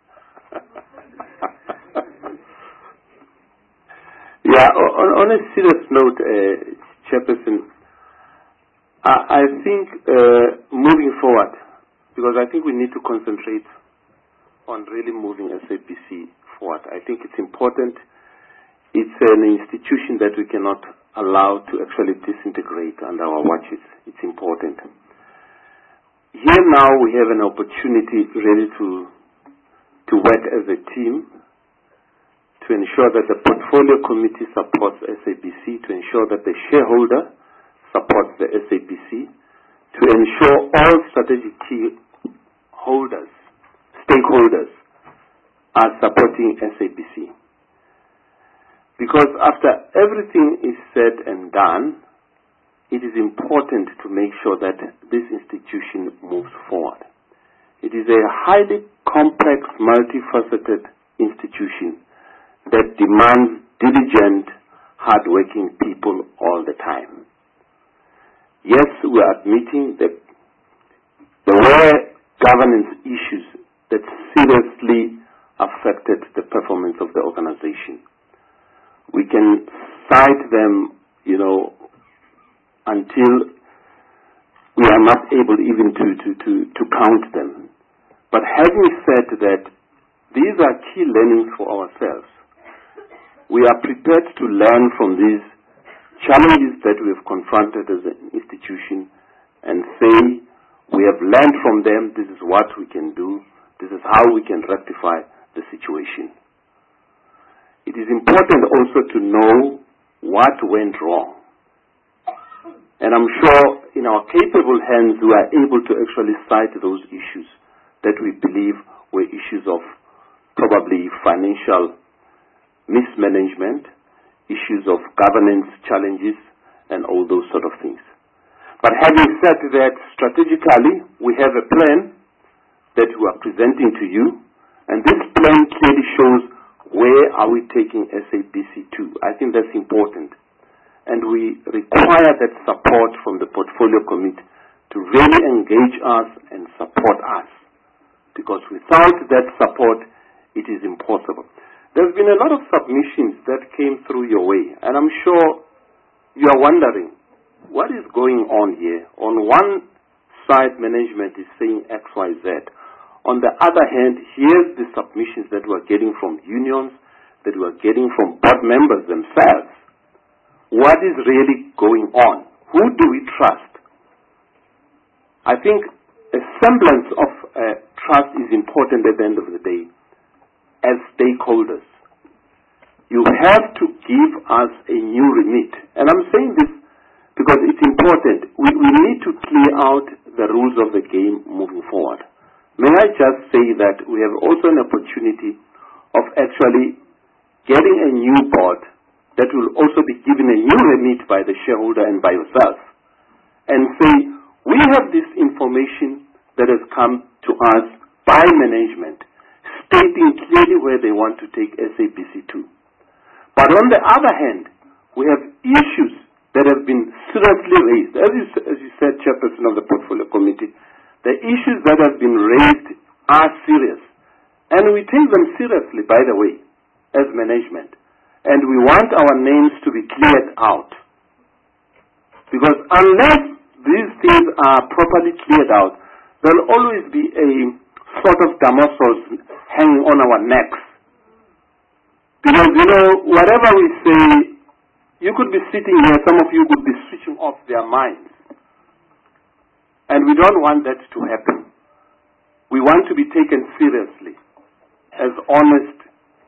Yeah, on a serious note, Chairperson, I think moving forward, because I think we need to concentrate on really moving SABC forward. I think it's important. It's an institution that we cannot allow to actually disintegrate under our watches. It's important. Here now we have an opportunity really to work as a team to ensure that the portfolio committee supports SABC, to ensure that the shareholder supports the SABC, to ensure all strategic key holders, stakeholders are supporting SABC. Because after everything is said and done, it is important to make sure that this institution moves forward. It is a highly complex, multifaceted institution that demands diligent, hard-working people all the time. Yes, we are admitting that there were governance issues that seriously affected the performance of the organization. We can cite them, until we are not able even to count them. But having said that, these are key learnings for ourselves. We are prepared to learn from these challenges that we have confronted as an institution and say, we have learned from them, this is what we can do, this is how we can rectify the situation. It is important also to know what went wrong. And I'm sure in our capable hands we are able to actually cite those issues that we believe were issues of probably financial mismanagement, issues of governance challenges, and all those sort of things. But having said that, strategically, we have a plan that we are presenting to you, and this plan clearly shows where are we taking SABC to. I think that's important. And we require that support from the portfolio committee to really engage us and support us. Because without that support, it is impossible. There's been a lot of submissions that came through your way, and I'm sure you are wondering, what is going on here? On one side, management is saying X, Y, Z. On the other hand, here's the submissions that we're getting from unions, that we're getting from board members themselves. What is really going on? Who do we trust? I think a semblance of trust is important at the end of the day as stakeholders. You have to give us a new remit. And I'm saying this because it's important. We need to clear out the rules of the game moving forward. May I just say that we have also an opportunity of actually getting a new board that will also be given a new remit by the shareholder and by yourself, and say, we have this information that has come to us by management, stating clearly where they want to take SABC to. But on the other hand, we have issues that have been seriously raised. As you said, Chairperson of the Portfolio Committee, the issues that have been raised are serious. And we take them seriously, by the way, as management. And we want our names to be cleared out. Because unless these things are properly cleared out, there will always be a sort of Damocles hanging on our necks. Because, whatever we say, you could be sitting here, some of you could be switching off their minds. And we don't want that to happen. We want to be taken seriously as honest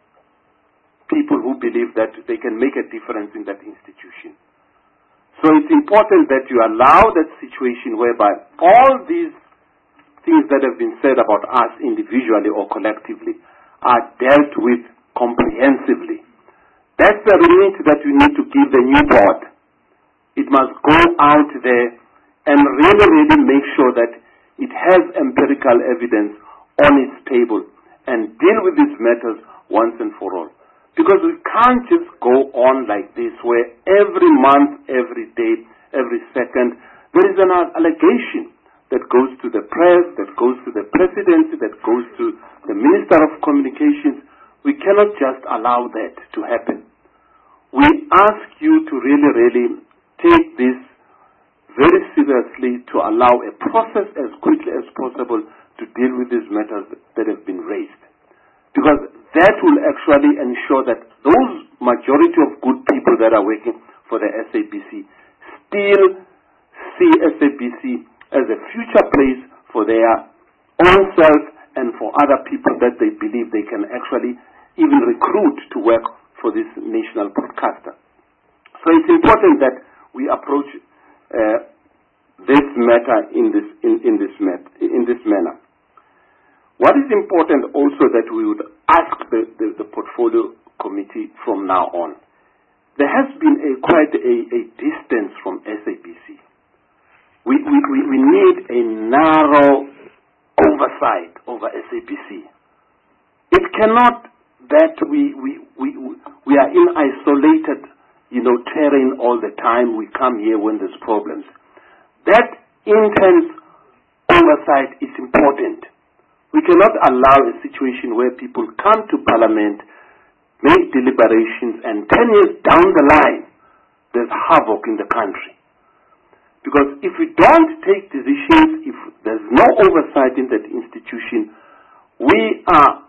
people who believe that they can make a difference in that institution. So it's important that you allow that situation whereby all these things that have been said about us individually or collectively are dealt with comprehensively. That's the remit that you need to give the new board. It must go out there and really make sure that it has empirical evidence on its table and deal with these matters once and for all. Because we can't just go on like this where every month, every day, every second, there is an allegation that goes to the press, that goes to the presidency, that goes to the Minister of Communications. We cannot just allow that to happen. We ask you to really take this very seriously, to allow a process as quickly as possible to deal with these matters that have been raised. Because that will actually ensure that those majority of good people that are working for the SABC still see SABC as a future place for their own self and for other people that they believe they can actually even recruit to work for this national broadcaster. So it's important that we approach this matter in this manner. What is important also that we would ask the portfolio committee from now on, there has been quite a distance from SABC. We need a narrow oversight over SABC. It cannot that we are in isolated, terrain all the time. We come here when there's problems. That intense oversight is important. We cannot allow a situation where people come to Parliament, make deliberations, and 10 years down the line, there's havoc in the country. Because if we don't take decisions, if there's no oversight in that institution, we are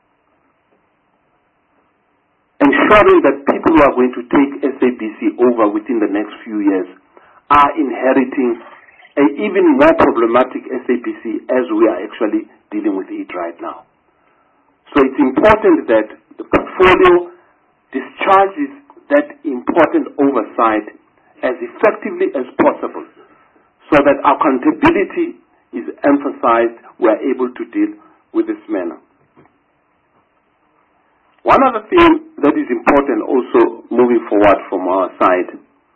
ensuring that people who are going to take SABC over within the next few years are inheriting an even more problematic SABC as we are actually dealing with it right now. So it's important that the portfolio discharges that important oversight as effectively as possible so that accountability is emphasized, we are able to deal with this manner. One other thing that is important also moving forward from our side,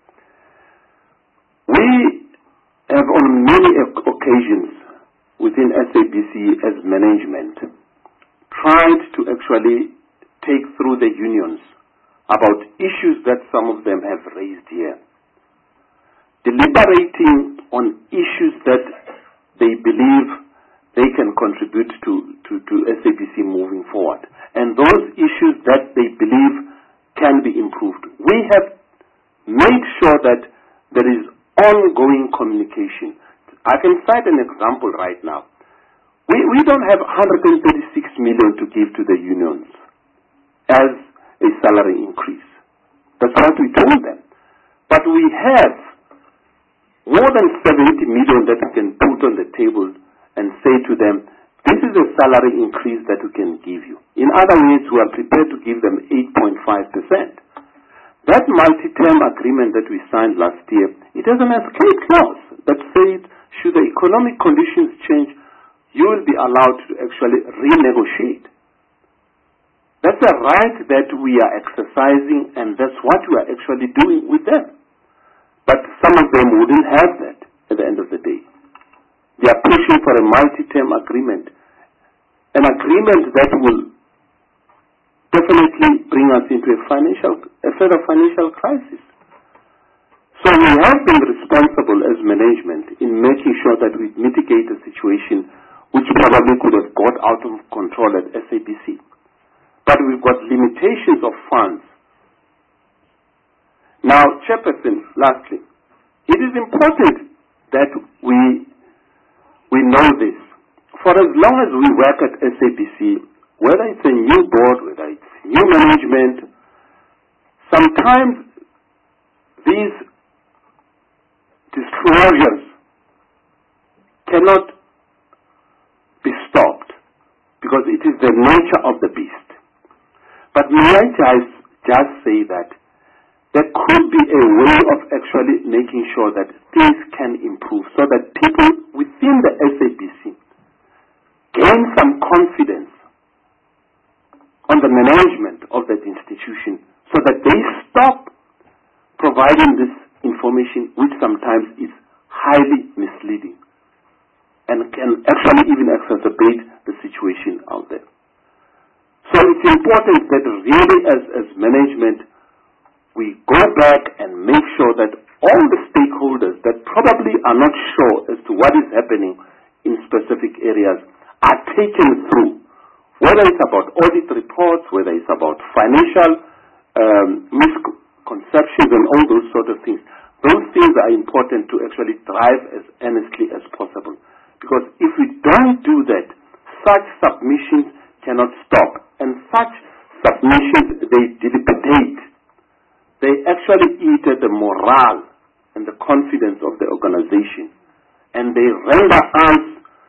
we have on many occasions within SABC as management tried to actually take through the unions about issues that some of them have raised here, deliberating on issues that they believe they can contribute to SABC moving forward, and those issues that they believe can be improved. We have made sure that there is ongoing communication. I can cite an example right now. We don't have 136 million to give to the unions as a salary increase. That's what we told them. But we have more than 70 million that we can put on the table and say to them, this is a salary increase that we can give you. In other words, we are prepared to give them 8.5%. That multi-term agreement that we signed last year, it has an escape clause that says, should the economic conditions change, you will be allowed to actually renegotiate. That's a right that we are exercising, and that's what we are actually doing with them. But some of them wouldn't have that at the end of the day. They are pushing for a multi-term agreement, an agreement that will definitely bring us into a further financial crisis. So we have been responsible as management in making sure that we mitigate a situation which probably could have got out of control at SABC. But we've got limitations of funds. Now, Chairperson, lastly, it is important that we know this. For as long as we work at SABC, whether it's a new board, whether it's new management, sometimes these disclosures cannot be stopped because it is the nature of the beast. But may I just say that there could be a way of actually making sure that things can improve so that people within the SABC gain some confidence on the management of that institution so that they stop providing this information which sometimes is highly misleading and can actually even exacerbate the situation out there. So it's important that really as management we go back and make sure that all the stakeholders that probably are not sure as to what is happening in specific areas are taken through, whether it's about audit reports, whether it's about financial misconceptions and all those sort of things. Those things are important to actually drive as earnestly as possible. Because if we don't do that, such submissions cannot stop. And such submissions, they dilapidate. They actually eat at the morale and the confidence of the organization. And they render us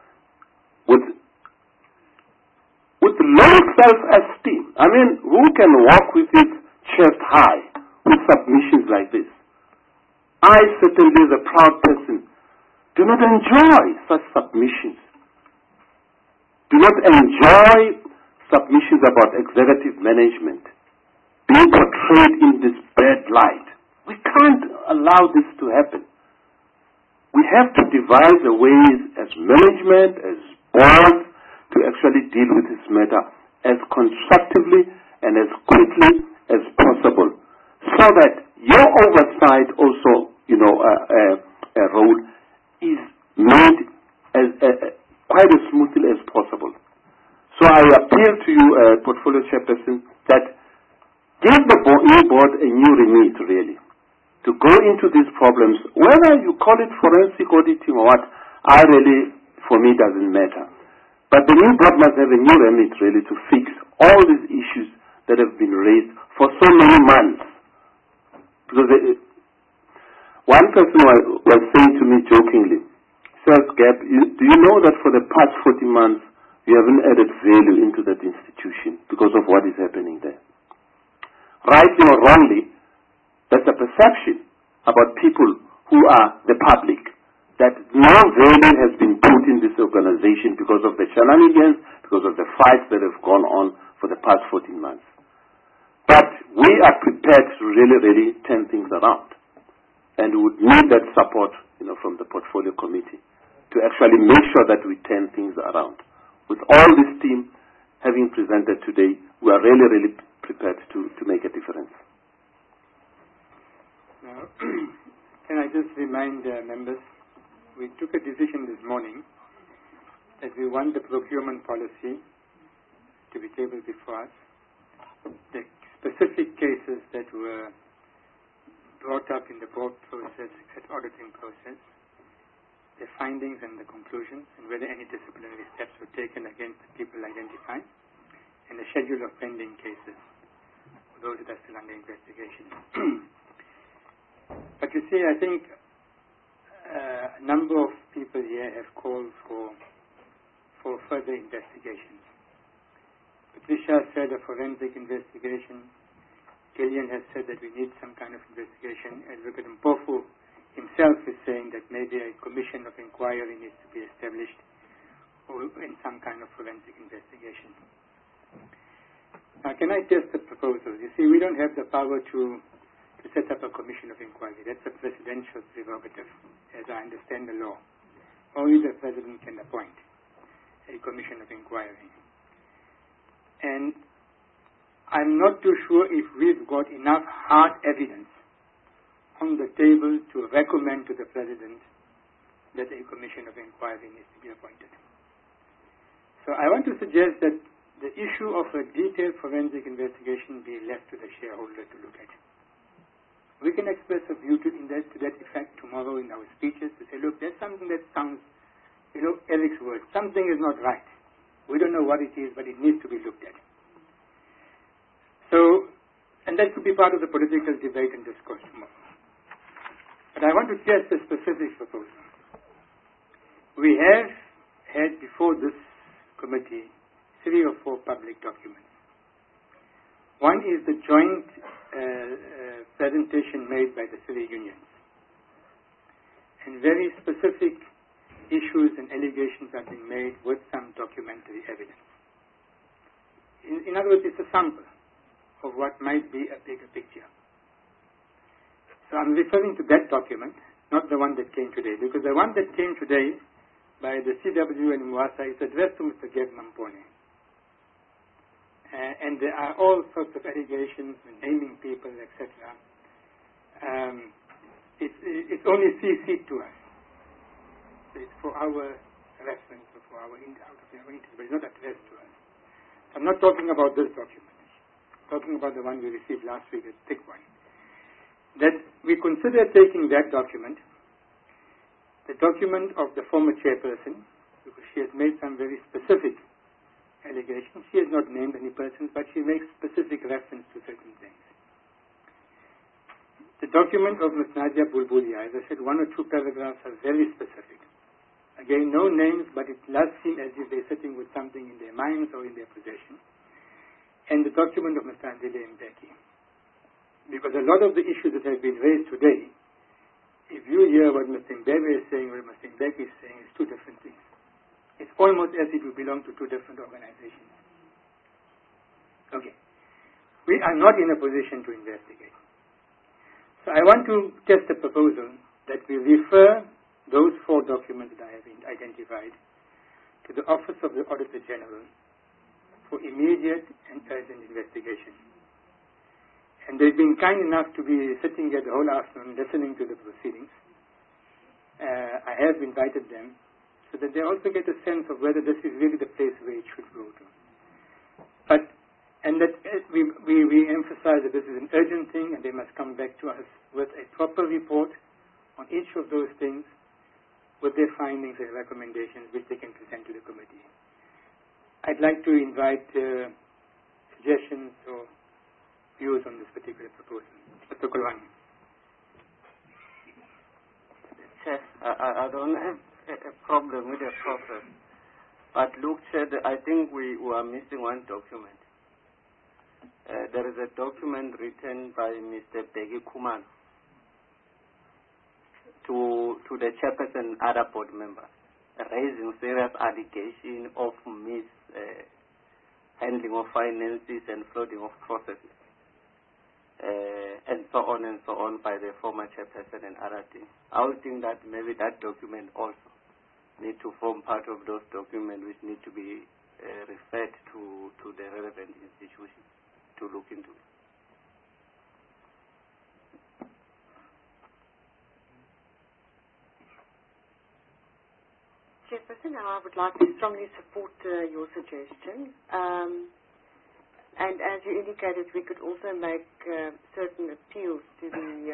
with low self-esteem. I mean, who can walk with his chest high with submissions like this? I certainly, as a proud person, do not enjoy such submissions. Do not enjoy submissions about executive management being portrayed in this bad light. We can't allow this to happen. We have to devise a ways as management, as boards, to actually deal with this matter as constructively and as quickly as possible, so that your oversight also, role is made as quite as smoothly as possible. So I appeal to you, Portfolio Chairperson, that give the new board a new remit, really, to go into these problems. Whether you call it forensic auditing or what, for me, doesn't matter. But the new board must have a new remit, really, to fix all these issues that have been raised for so many months. Because one person was saying to me jokingly, says, Gab, do you know that for the past 40 months, you haven't added value into that institution because of what is happening there? Rightly or wrongly, that's a perception about people who are the public, that no value has been put in this organization because of the shenanigans, because of the fights that have gone on for the past 14 months. But we are prepared to really turn things around. And we would need that support, from the Portfolio Committee to actually make sure that we turn things around. With all this team having presented today, we are really prepared to make a difference. Now, can I just remind members, we took a decision this morning that we want the procurement policy to be tabled before us. The specific cases that were brought up in the board process, at auditing process, the findings and the conclusions, and whether any disciplinary steps were taken against the people identified, and the schedule of pending cases, those that are still under investigation. But you see, I think a number of people here have called for further investigations. Patricia said a forensic investigation. Gillian has said that we need some kind of investigation. Advocate Mpofu himself is saying that maybe a commission of inquiry needs to be established or in some kind of forensic investigation. Now, can I test the proposal? You see, we don't have the power to set up a commission of inquiry. That's a presidential prerogative, as I understand the law. Only the president can appoint a commission of inquiry. And I'm not too sure if we've got enough hard evidence on the table to recommend to the President that a commission of inquiry needs to be appointed. So I want to suggest that the issue of a detailed forensic investigation be left to the shareholder to look at. We can express a view to that effect tomorrow in our speeches to say, look, there's something that sounds, Eric's word, something is not right. We don't know what it is, but it needs to be looked at. So, and that could be part of the political debate and discourse tomorrow. But I want to test a specific proposal. We have had before this committee 3 or 4 public documents. One is the joint presentation made by the civil unions. And very specific issues and allegations have been made with some documentary evidence. In other words, it's a sample of what might be a bigger picture. So I'm referring to that document, not the one that came today, because the one that came today by the CW and Mwasa is addressed to Mr. Gab Mampone. And there are all sorts of allegations, naming people, etc. It's only CC'd to us. It's for our reference or for our interest, but it's not addressed to us. I'm not talking about this document. Talking about the one we received last week, the thick one, that we consider taking that document, the document of the former chairperson, because she has made some very specific allegations. She has not named any persons, but she makes specific reference to certain things. The document of Ms. Nadia Bulbulia, as I said, 1 or 2 paragraphs are very specific. Again, no names, but it does seem as if they're sitting with something in their minds or in their possession. And the document of Mr. Andile Mbeki. Because a lot of the issues that have been raised today, if you hear what Mr. Mbebe is saying or Mr. Mbeki is saying, it's 2 different things. It's almost as if we belong to 2 different organizations. Okay. We are not in a position to investigate. So I want to test a proposal that we refer those 4 documents that I have identified to the Office of the Auditor General for immediate and urgent investigation. And they've been kind enough to be sitting here the whole afternoon listening to the proceedings. I have invited them so that they also get a sense of whether this is really the place where it should go to. And that we emphasize that this is an urgent thing and they must come back to us with a proper report on each of those things with their findings and recommendations which they can present to the committee. I'd like to invite suggestions or views on this particular proposal. Mr. Kulwani. Chair, I don't have a problem with the process. But look, Chair, I think we are missing one document. There is a document written by Mr. Bheki Khumalo to the chairperson and other board members, raising serious allegation of mishandling of finances and flooding of processes, and so on by the former chairperson and other things. I would think that maybe that document also need to form part of those documents which need to be referred to the relevant institutions to look into it. Chairperson, I would like to strongly support your suggestion. And as you indicated, we could also make certain appeals to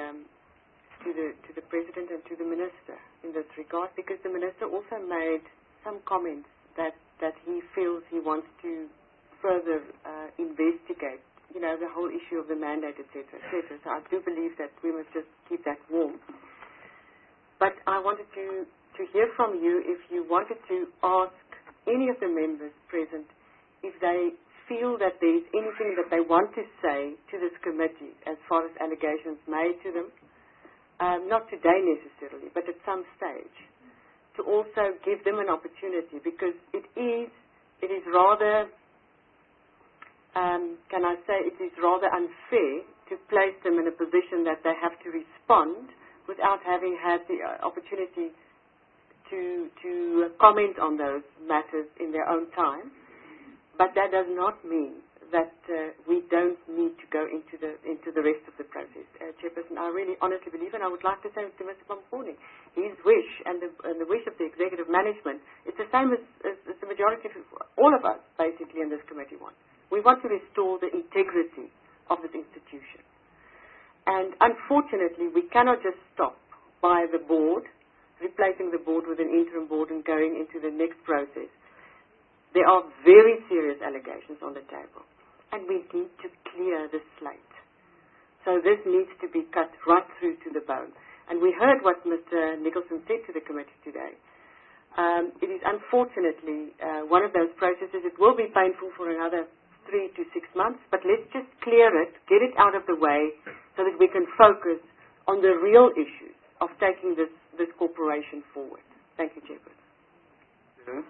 the President and to the Minister in this regard, because the Minister also made some comments that he feels he wants to further investigate, the whole issue of the mandate, etc., etc. So I do believe that we must just keep that warm. But I wanted to hear from you if you wanted to ask any of the members present if they feel that there is anything that they want to say to this committee as far as allegations made to them, not today necessarily, but at some stage, to also give them an opportunity, because it is rather, it is rather unfair to place them in a position that they have to respond without having had the opportunity to comment on those matters in their own time. But that does not mean that we don't need to go into the rest of the process. Chairperson, I really honestly believe, and I would like to say to Mr. Mamponi, his wish and the wish of the executive management, it's the same as the majority of all of us basically in this committee want. We want to restore the integrity of this institution. And unfortunately, we cannot just stop by the board, replacing the board with an interim board and going into the next process. There are very serious allegations on the table, and we need to clear the slate. So this needs to be cut right through to the bone. And we heard what Mr. Nicholson said to the committee today. It is unfortunately one of those processes. It will be painful for another 3 to 6 months, but let's just clear it, get it out of the way, so that we can focus on the real issues of taking this corporation forward. Thank you, Chairperson. Yes.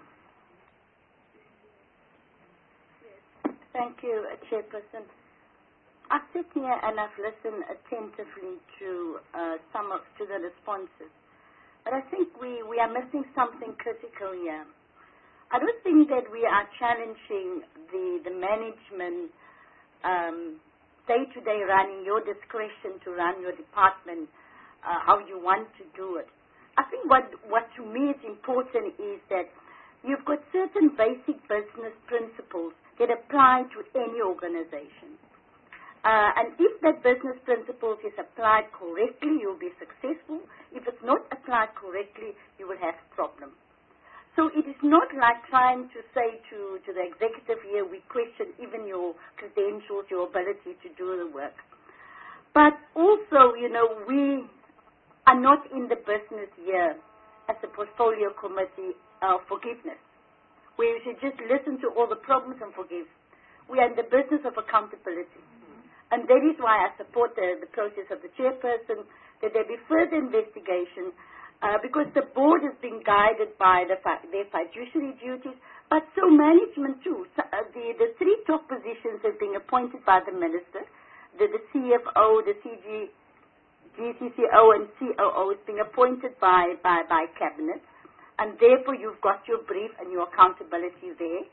Thank you, Chairperson. I've sat here and I've listened attentively to the responses, but I think we are missing something critical here. I don't think that we are challenging the management day-to-day running, your discretion to run your department, how you want to do it. I think what to me is important is that you've got certain basic business principles that apply to any organization. And if that business principles is applied correctly, you'll be successful. If it's not applied correctly, you will have problems. So it is not like trying to say to the executive here, we question even your credentials, your ability to do the work. But also, we are not in the business here as a portfolio committee of forgiveness, where you should just listen to all the problems and forgive. We are in the business of accountability. And that is why I support the process of the chairperson, that there be further investigation, because the board is being guided by their fiduciary duties, but so management too. So, the 3 top positions are being appointed by the minister, the CFO, the GCCO and COO is being appointed by cabinet, and therefore you've got your brief and your accountability there.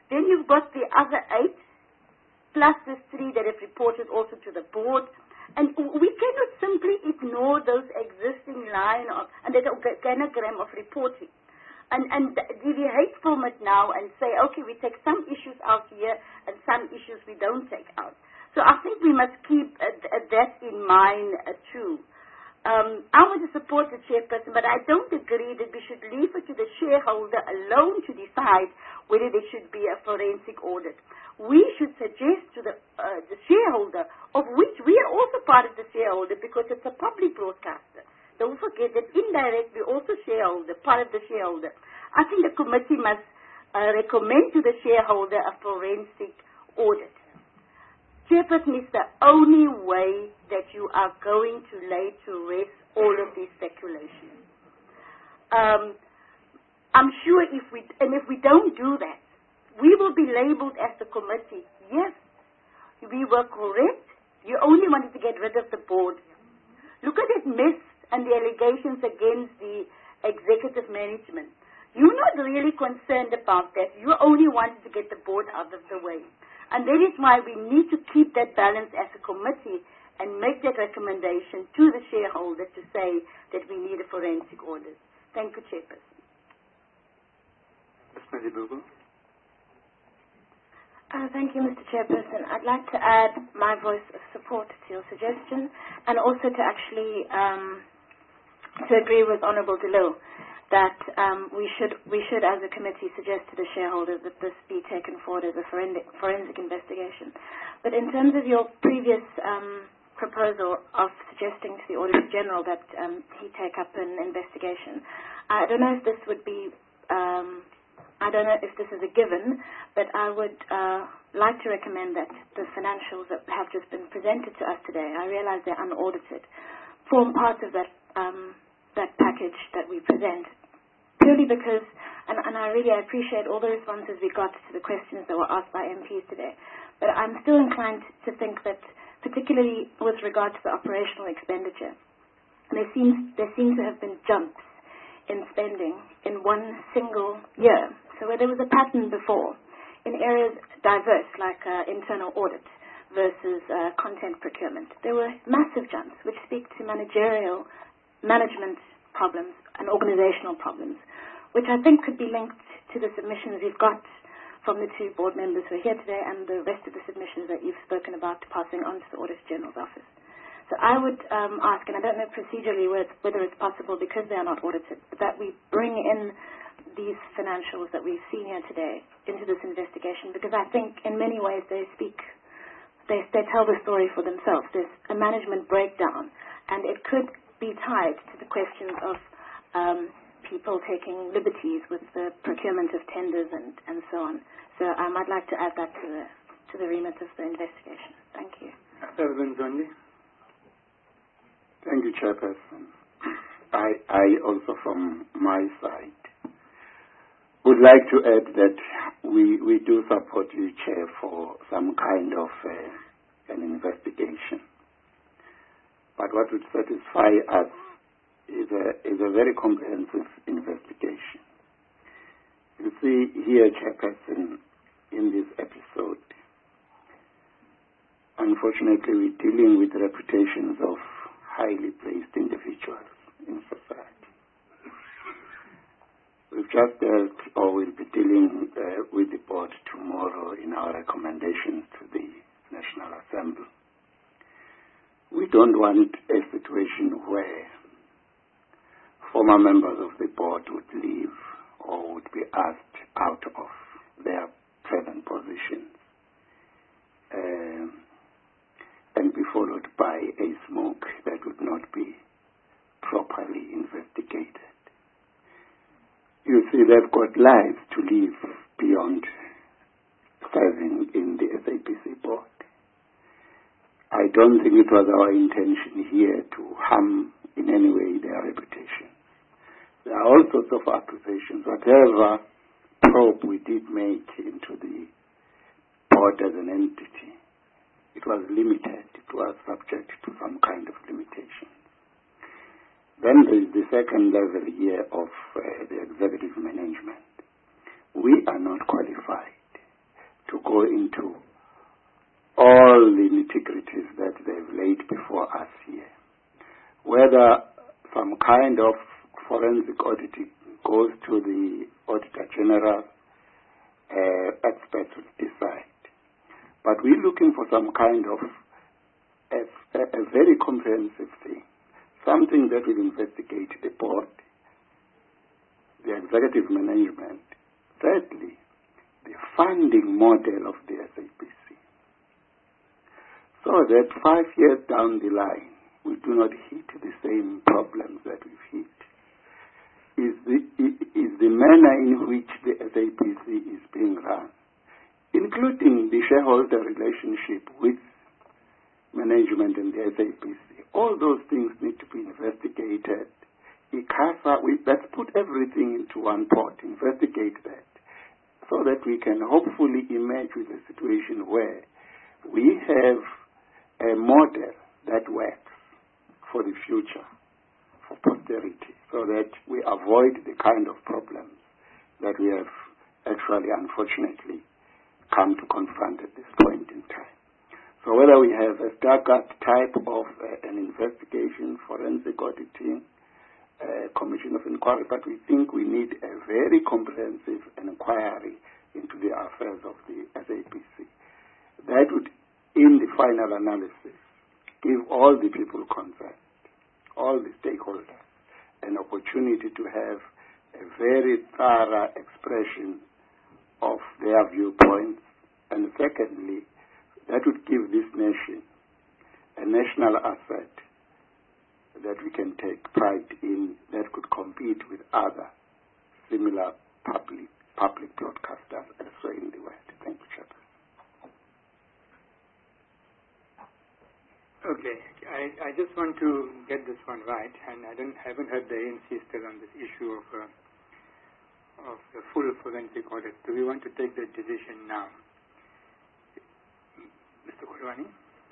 Then you've got the other 8, plus the 3 that have reported also to the board. And we cannot simply ignore those existing and the organogram of reporting. And deviate from it now and say, okay, we take some issues out here and some issues we don't take out. So I think we must keep that in mind too. I want to support the chairperson, but I don't agree that we should leave it to the shareholder alone to decide whether there should be a forensic audit. We should suggest to the shareholder, of which we are also part of the shareholder because it's a public broadcaster. Don't forget that indirectly also shareholder, part of the shareholder. I think the committee must recommend to the shareholder a forensic audit. Chairperson, is the only way that you are going to lay to rest all of these speculations. I'm sure if we don't do that, we will be labeled as the committee. Yes, we were correct. You only wanted to get rid of the board. Look at that mess and the allegations against the executive management. You're not really concerned about that. You only wanted to get the board out of the way. And that is why we need to keep that balance as a committee and make that recommendation to the shareholder to say that we need a forensic audit. Thank you, Chairperson. Ms. Madibugu. Thank you, Mr. Chairperson. I'd like to add my voice of support to your suggestion and also to actually to agree with Honourable DeLille that we should, as a committee, suggest to the shareholders that this be taken forward as a forensic investigation. But in terms of your previous proposal of suggesting to the Auditor General that he take up an investigation, I don't know if this would be, I don't know if this is a given, but I would like to recommend that the financials that have just been presented to us today, I realize they're unaudited, form part of that that package that we present, purely because, and I really appreciate all the responses we got to the questions that were asked by MPs today, but I'm still inclined to think that, particularly with regard to the operational expenditure, there seems to have been jumps in spending in one single year. So where there was a pattern before in areas diverse like internal audit versus content procurement, there were massive jumps which speak to management problems and organizational problems, which I think could be linked to the submissions we've got from the 2 board members who are here today and the rest of the submissions that you've spoken about passing on to the Auditor General's office. So I would ask, and I don't know procedurally whether it's possible because they are not audited, but that we bring in these financials that we've seen here today into this investigation, because I think in many ways they tell the story for themselves. There's a management breakdown, and it could be tied to the questions of people taking liberties with the procurement of tenders and so on. So I'd like to add that to the remit of the investigation. Thank you. Thank you, Chairperson. I also, from my side, would like to add that we do support you, Chair, for some kind of an investigation. But what would satisfy us is a very comprehensive investigation. You see here, Chairperson, in this episode, unfortunately, we're dealing with reputations of highly placed individuals in society. We've just dealt, or will be dealing with the board tomorrow in our recommendations to the National Assembly. We don't want a situation where former members of the board would leave or would be asked out of their present positions and be followed by a smoke that would not be properly investigated. You see, they've got lives to live beyond serving in the SAPC board. I don't think it was our intention here to harm in any way their reputation. There are all sorts of accusations. Whatever probe we did make into the board as an entity, it was limited. It was subject to some kind of limitation. Then there is the second level here of the executive management. We are not qualified to go into all the nitty-gritties that they've laid before us here. Whether some kind of forensic auditing goes to the Auditor General, experts will decide. But we're looking for some kind of a very comprehensive thing, something that will investigate the board, the executive management. Thirdly, the funding model of the SABC, so that 5 years down the line, we do not hit the same problems that we've hit. Is the manner in which the SABC is being run, including the shareholder relationship with management and the SABC. All those things need to be investigated. ICASA, let's put everything into one pot, investigate that, so that we can hopefully emerge with a situation where we have a model that works for the future, for posterity, so that we avoid the kind of problems that we have actually, unfortunately, come to confront at this point in time. So whether we have a staggered type of an investigation, forensic auditing, commission of inquiry, but we think we need a very comprehensive inquiry into the affairs of the SABC. That would, in the final analysis, give all the people concerned, all the stakeholders, an opportunity to have a very thorough expression of their viewpoints. And secondly, that would give this nation a national asset that we can take pride in, that could compete with other similar public broadcasters elsewhere in the world. Thank you, Chairman. Okay, I just want to get this one right, and I haven't heard the ANC still on this issue of the full forensic audit. Do we want to take that decision now? Mr. Kulwani?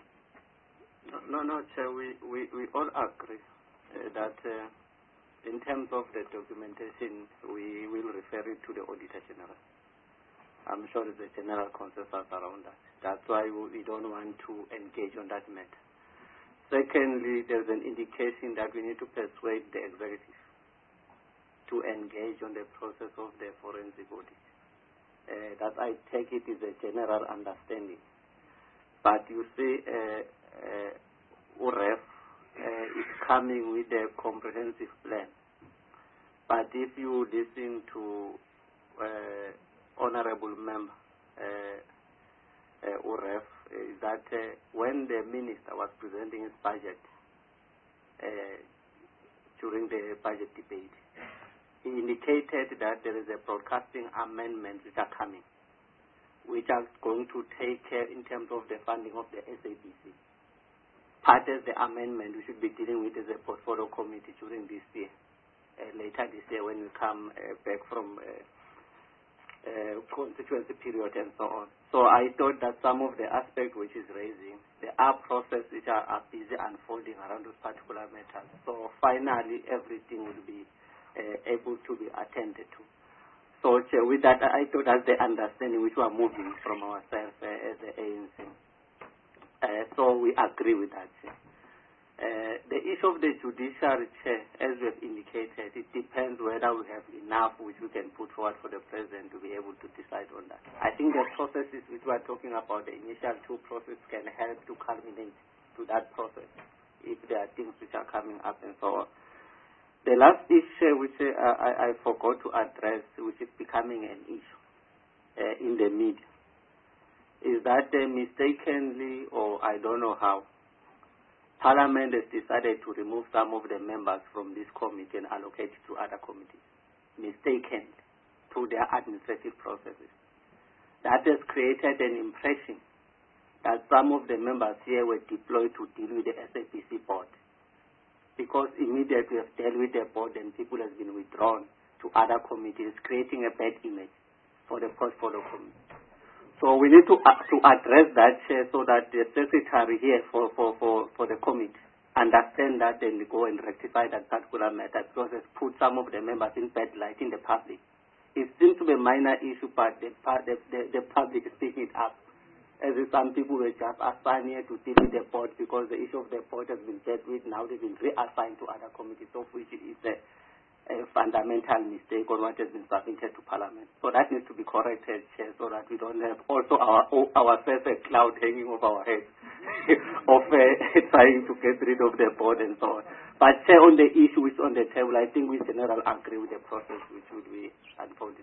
No, Chair. We all agree that in terms of the documentation, we will refer it to the Auditor General. I'm sure there's a general consensus around that. That's why we don't want to engage on that matter. Secondly, there's an indication that we need to persuade the executive to engage on the process of the forensic audit. That I take it is a general understanding. But you see, UREF is coming with a comprehensive plan. But if you listen to Honorable Member UREF, is that when the Minister was presenting his budget during the budget debate, he indicated that there is a broadcasting amendment which are coming, which are going to take care in terms of the funding of the SABC. Part of the amendment we should be dealing with as a portfolio committee during this year, later this year when we come back from constituency period and so on. So I thought that some of the aspects which is raising, there are processes which are busy unfolding around those particular matters. So finally everything will be able to be attended to. So with that, I thought that's the understanding which we are moving from ourselves as the ANC. So we agree with that. The issue of the judiciary chair, as we have indicated, it depends whether we have enough which we can put forward for the President to be able to decide on that. I think the processes which we are talking about, the initial two processes, can help to culminate to that process if there are things which are coming up and so on. The last issue which I forgot to address, which is becoming an issue in the media, is that mistakenly, or I don't know how, Parliament has decided to remove some of the members from this committee and allocate it to other committees, mistakenly, through their administrative processes. That has created an impression that some of the members here were deployed to deal with the SABC board, because immediately we have dealt with the board and people have been withdrawn to other committees, creating a bad image for the portfolio committee. So we need to address that so that the secretary here for the committee understand that and go and rectify that particular matter, because it's put some of the members in bad light in the public It seems to be a minor issue, but the public is picking it up. As if some people were just assigned here to deal with the port because the issue of the port has been dealt with. Now they've been reassigned to other committees, of which is a fundamental mistake on what has been submitted to Parliament. So that needs to be corrected, Chair, so that we don't have also ourselves a cloud hanging over our heads of trying to get rid of the board and so on. But, Chair, on the issue which is on the table, I think we generally agree with the process which would be unfolded.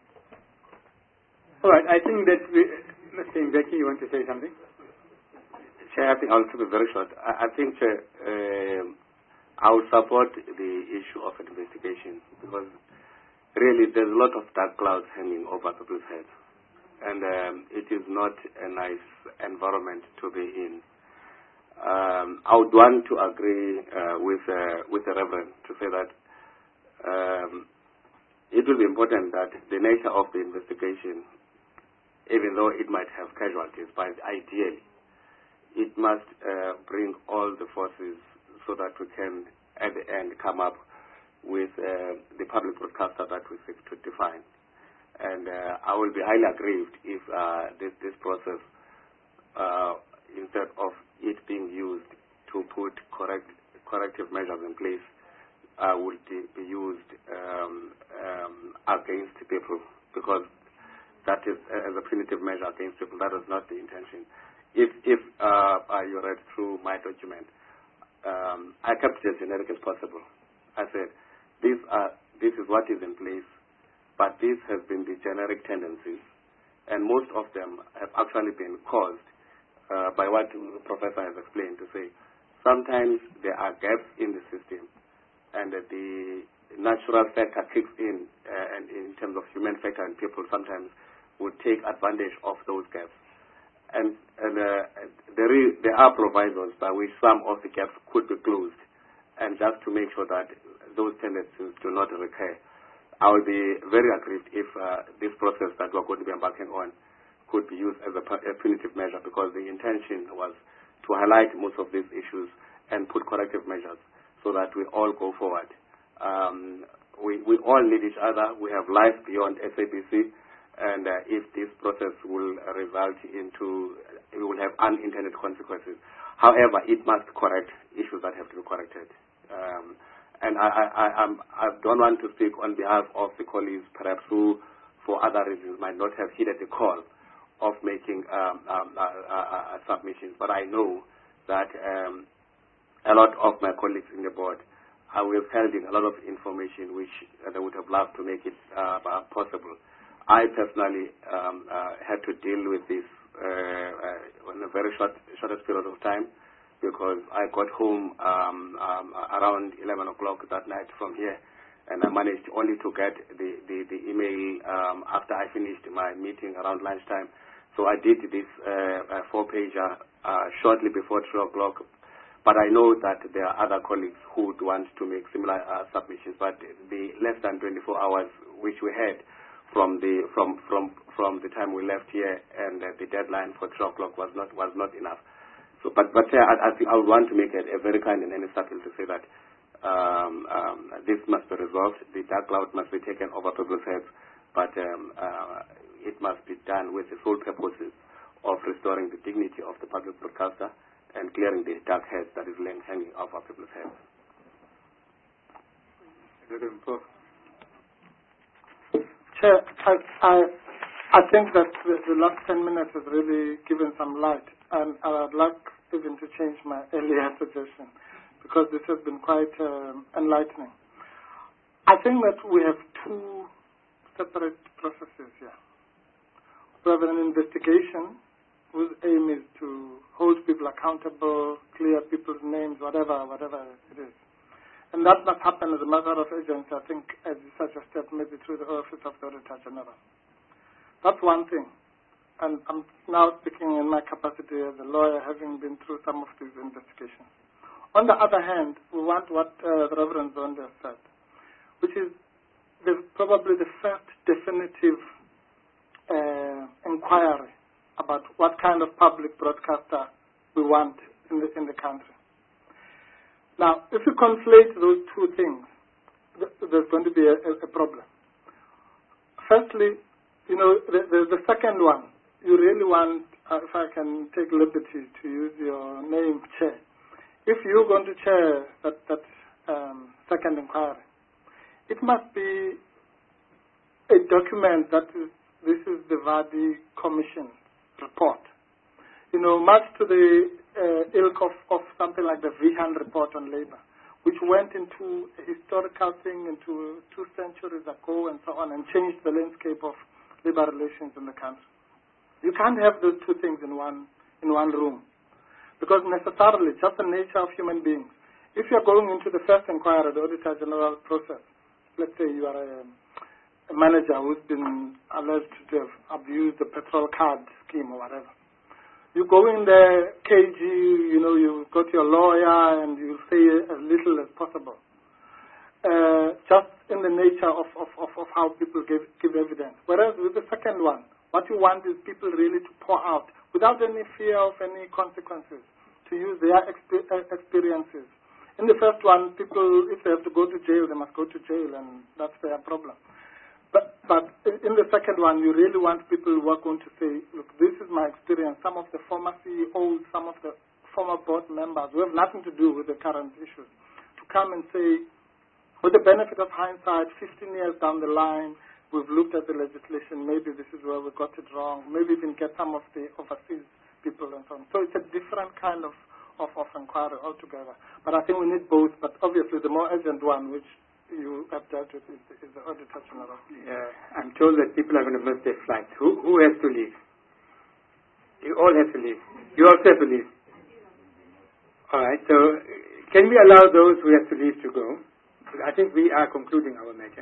All right, I think that Mr. Mbeki, you want to say something? Chair, I think I'll keep it very short. I think, Chair, I would support the issue of investigation because really there's a lot of dark clouds hanging over people's heads. And it is not a nice environment to be in. I would want to agree with the Reverend to say that it will be important that the nature of the investigation, even though it might have casualties, but ideally it must bring all the forces so that we can, at the end, come up with the public broadcaster that we seek to define. And I will be highly aggrieved if this process, instead of it being used to put corrective measures in place, would be used against people, because that is as a punitive measure against people. That is not the intention. If you read through my document, I kept it as generic as possible. I said, this is what is in place, but this has been the generic tendencies, and most of them have actually been caused by what the Professor has explained, to say sometimes there are gaps in the system, and the natural factor kicks in, and in terms of human factor, and people sometimes would take advantage of those gaps. And there are provisos by which some of the gaps could be closed, and just to make sure that those tendencies do not recur. I would be very aggrieved if this process that we're going to be embarking on could be used as a punitive measure, because the intention was to highlight most of these issues and put corrective measures so that we all go forward. We all need each other. We have life beyond SABC. And if this process will result into, it will have unintended consequences. However, it must correct issues that have to be corrected. And I don't want to speak on behalf of the colleagues, perhaps who, for other reasons, might not have heeded the call of making submissions. But I know that a lot of my colleagues in the board are withholding a lot of information which they would have loved to make it possible. I personally had to deal with this in a very shortest period of time, because I got home around 11 o'clock that night from here, and I managed only to get the email after I finished my meeting around lunchtime. So I did this 4-pager shortly before 3 o'clock. But I know that there are other colleagues who would want to make similar submissions, but the less than 24 hours which we had from the time we left here and the deadline for 3 o'clock was not enough. So, but I think I would want to make it a very kind and honest appeal to say that this must be resolved. The dark cloud must be taken over people's heads, but it must be done with the sole purposes of restoring the dignity of the public broadcaster and clearing the dark heads that is hanging over people's heads. Chair, I think that the last 10 minutes has really given some light, and I would like even to change my earlier suggestion, because this has been quite enlightening. I think that we have two separate processes here. We have an investigation whose aim is to hold people accountable, clear people's names, whatever it is. And that must happen as a matter of urgency, I think, as you suggested, maybe through the Office of the Auditor General. That's one thing. And I'm now speaking in my capacity as a lawyer, having been through some of these investigations. On the other hand, we want what the Reverend Zondo said, which is probably the first definitive inquiry about what kind of public broadcaster we want in the country. Now, if you conflate those two things, there's going to be a problem. Firstly, the second one, you really want, if I can take liberty to use your name, Chair, if you're going to chair that second inquiry, it must be a document this is the Vadi Commission report. Much to the ilk of something like the Vihan report on labor, which went into a historical thing into 2 centuries ago and so on, and changed the landscape of labor relations in the country. You can't have those two things in one room, because necessarily, just the nature of human beings. If you're going into the first inquiry, the Auditor General process, let's say you are a manager who's been alleged to have abused the petrol card scheme or whatever. You go in there, KG, you go to your lawyer and you say as little as possible. Just in the nature of how people give evidence. Whereas with the second one, what you want is people really to pour out without any fear of any consequences, to use their experiences. In the first one, people, if they have to go to jail, they must go to jail, and that's their problem. But in the second one, you really want people who are going to say, look, this is my experience. Some of the former CEOs, some of the former board members who have nothing to do with the current issues, to come and say, with the benefit of hindsight, 15 years down the line, we've looked at the legislation, maybe this is where we got it wrong, maybe even get some of the overseas people and so on. So it's a different kind of inquiry altogether. But I think we need both, but obviously the more urgent one, which you have dealt with, is the Auditor General. I'm told that people are going to miss their flights. Who has to leave? You all have to leave. You also have to leave. All right, so can we allow those who have to leave to go? I think we are concluding our matter.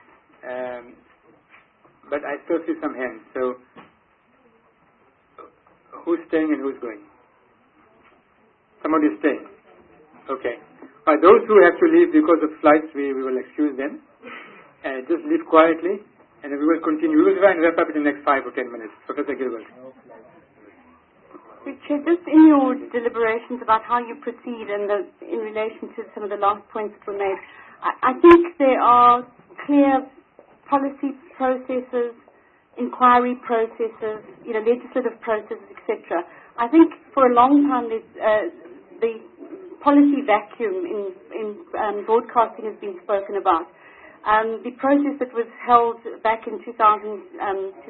But I still see some hands. So who's staying and who's going? Somebody's staying. Okay. Those who have to leave because of flights, we will excuse them. Just leave quietly, and we will continue. We will try and wrap up in the next 5 or 10 minutes. Professor Gilbert. Richard, just in your deliberations about how you proceed and in relation to some of the last points that were made, I think there are clear policy processes, inquiry processes, legislative processes, etc. I think for a long time the policy vacuum in broadcasting has been spoken about. The process that was held back in 2001,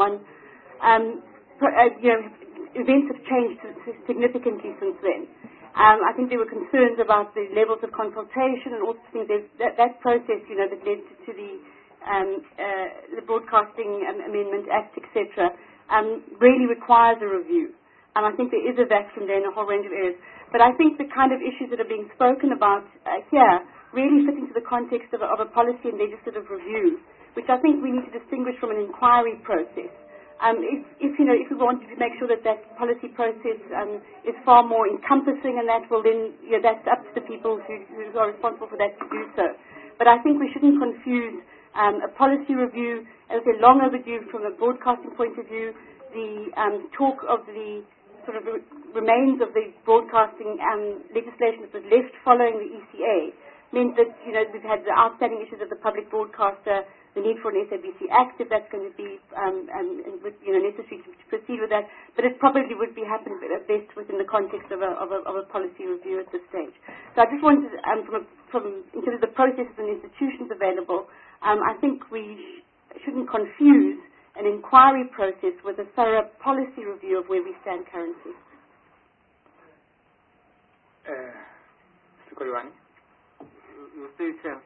events have changed significantly since then. I think there were concerns about the levels of consultation and all sorts of things. That process, that led to the Broadcasting Amendment Act, etc., really requires a review. And I think there is a vacuum there in a whole range of areas. But I think the kind of issues that are being spoken about here really fit into the context of a policy and legislative review, which I think we need to distinguish from an inquiry process. If we wanted to make sure that policy process is far more encompassing, and that will then, that's up to the people who are responsible for that to do so. But I think we shouldn't confuse a policy review, as I say, long overdue from a broadcasting point of view. The talk of the sort of remains of the broadcasting legislation that was left following the ECA meant that, we've had the outstanding issues of the public broadcaster, the need for an SABC Act, if that's going to be necessary to proceed with that. But it probably would be happening at best within the context of a policy review at this stage. So I just wanted, in terms of the processes and institutions available, I think we shouldn't confuse an inquiry process with a thorough policy review of where we stand currently. Mr. Koliwani? You see, Chair,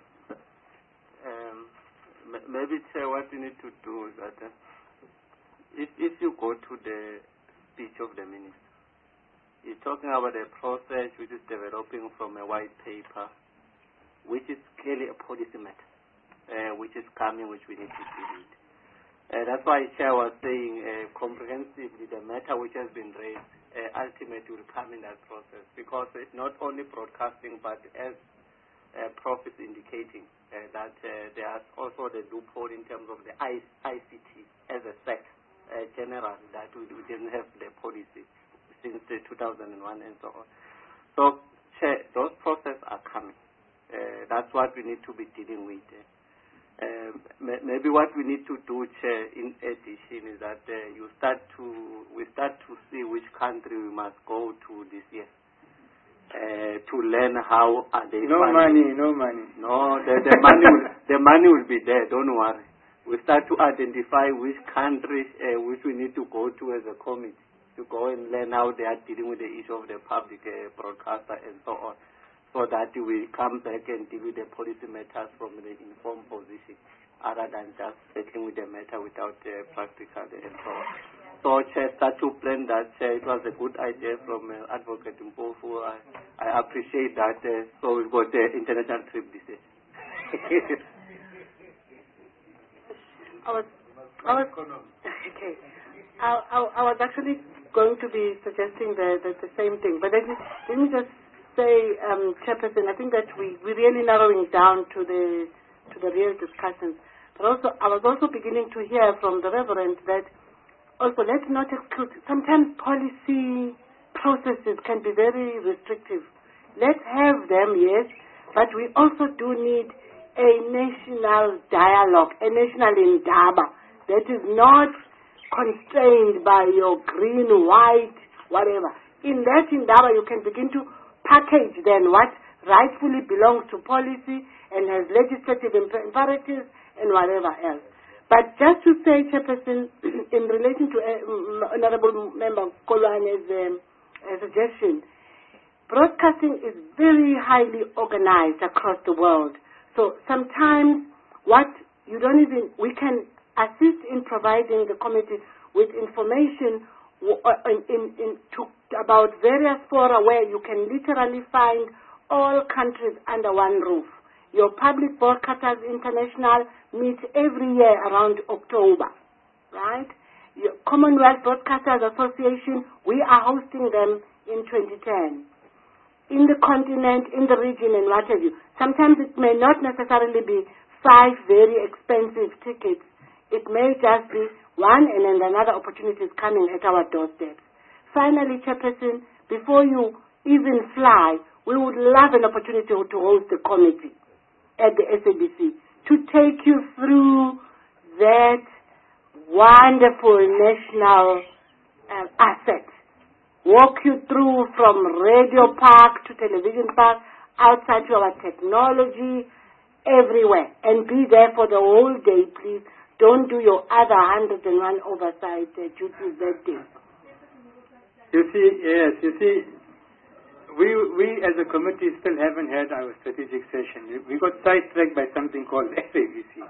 maybe, Chair, what you need to do is that if you go to the speech of the minister, he's talking about a process which is developing from a white paper, which is clearly a policy matter, which is coming, which we need to deal with. That's why Chair was saying comprehensively the matter which has been raised ultimately will come in that process, because it's not only broadcasting, but as Prof is indicating that there's also the loophole in terms of the ICT as a sector generally, that we didn't have the policy since 2001 and so on. So Chair, those processes are coming. That's what we need to be dealing with. maybe what we need to do, Chair, in addition, is that we start to see which country we must go to this year to learn how are they. No money. No, the money will be there. Don't worry. We start to identify which countries which we need to go to as a committee to go and learn how they are dealing with the issue of the public broadcaster and so on, so that we come back and deal with the policy matters from the informed position, other than just settling with the matter without practical and so on. So, Chair, start to plan that. It was a good idea from Advocate Mpofu. I appreciate that. So we've got the international trip this year. Okay. I was actually going to be suggesting the same thing, but let me just say, Chairperson, I think that we're really narrowing down to the real discussions. But also, I was also beginning to hear from the Reverend that also let's not exclude. Sometimes policy processes can be very restrictive. Let's have them, yes, but we also do need a national dialogue, a national indaba that is not constrained by your green, white, whatever. In that indaba, you can begin to package then what rightfully belongs to policy and has legislative imperatives and whatever else. But just to say, Chairperson, in relation to Honorable Member Kolwane's suggestion, broadcasting is very highly organized across the world. So sometimes we can assist in providing the committee with information about various fora where you can literally find all countries under one roof. Your Public Broadcasters International meets every year around October, right? Your Commonwealth Broadcasters Association, we are hosting them in 2010. In the continent, in the region, and what have you. Sometimes it may not necessarily be 5 very expensive tickets. It may just be one and then another opportunity is coming at our doorsteps. Finally, Chairperson, before you even fly, we would love an opportunity to host the committee at the SABC to take you through that wonderful national asset. Walk you through from radio park to television park, outside to our technology, everywhere. And be there for the whole day, please. Don't do your other 101 oversight duties that day. You see, we as a committee still haven't had our strategic session. We got sidetracked by something called SABC.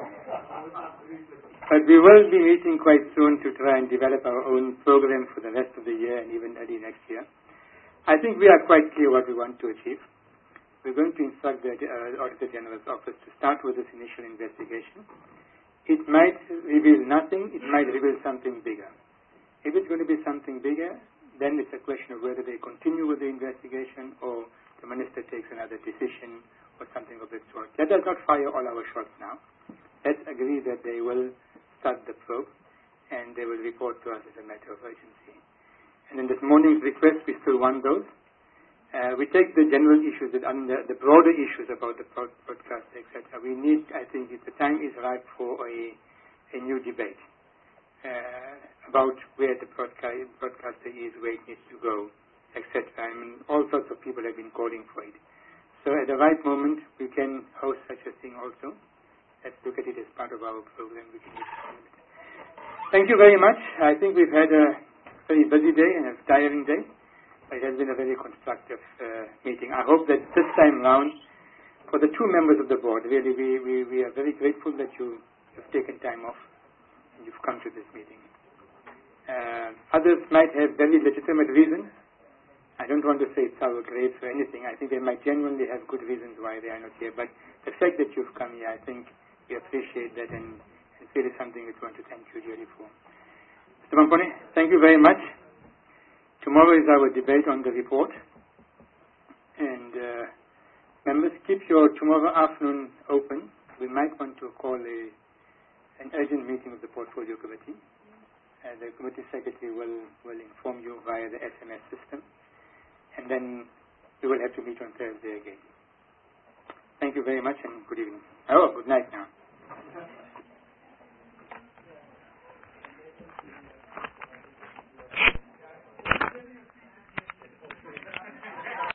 But we will be meeting quite soon to try and develop our own program for the rest of the year and even early next year. I think we are quite clear what we want to achieve. We're going to instruct the Auditor General's office to start with this initial investigation. It might reveal nothing, it might reveal something bigger. If it's going to be something bigger, then it's a question of whether they continue with the investigation or the Minister takes another decision or something of that sort. Let us not fire all our shots now. Let's agree that they will start the probe and they will report to us as a matter of urgency. And in this morning's request, we still want those. We take the general issues, the broader issues about the broadcast, etc. We need, I think, the time is ripe for a new debate about where the broadcaster is, where it needs to go, etc. I mean, all sorts of people have been calling for it. So at the right moment, we can host such a thing also. Let's look at it as part of our program. We can Thank you very much. I think we've had a very busy day and a tiring day. It has been a very constructive meeting. I hope that this time round, for the 2 members of the board, really we are very grateful that you have taken time off and you've come to this meeting. Others might have very legitimate reasons. I don't want to say it's our grades or anything. I think they might genuinely have good reasons why they are not here. But the fact that you've come here, I think we appreciate that and it's really something we want to thank you really for. Mr. Mampone, thank you very much. Tomorrow is our debate on the report. And members, keep your tomorrow afternoon open. We might want to call an urgent meeting of the Portfolio Committee. The Committee Secretary will inform you via the SMS system. And then we will have to meet on Thursday again. Thank you very much and good evening. Oh, good night now.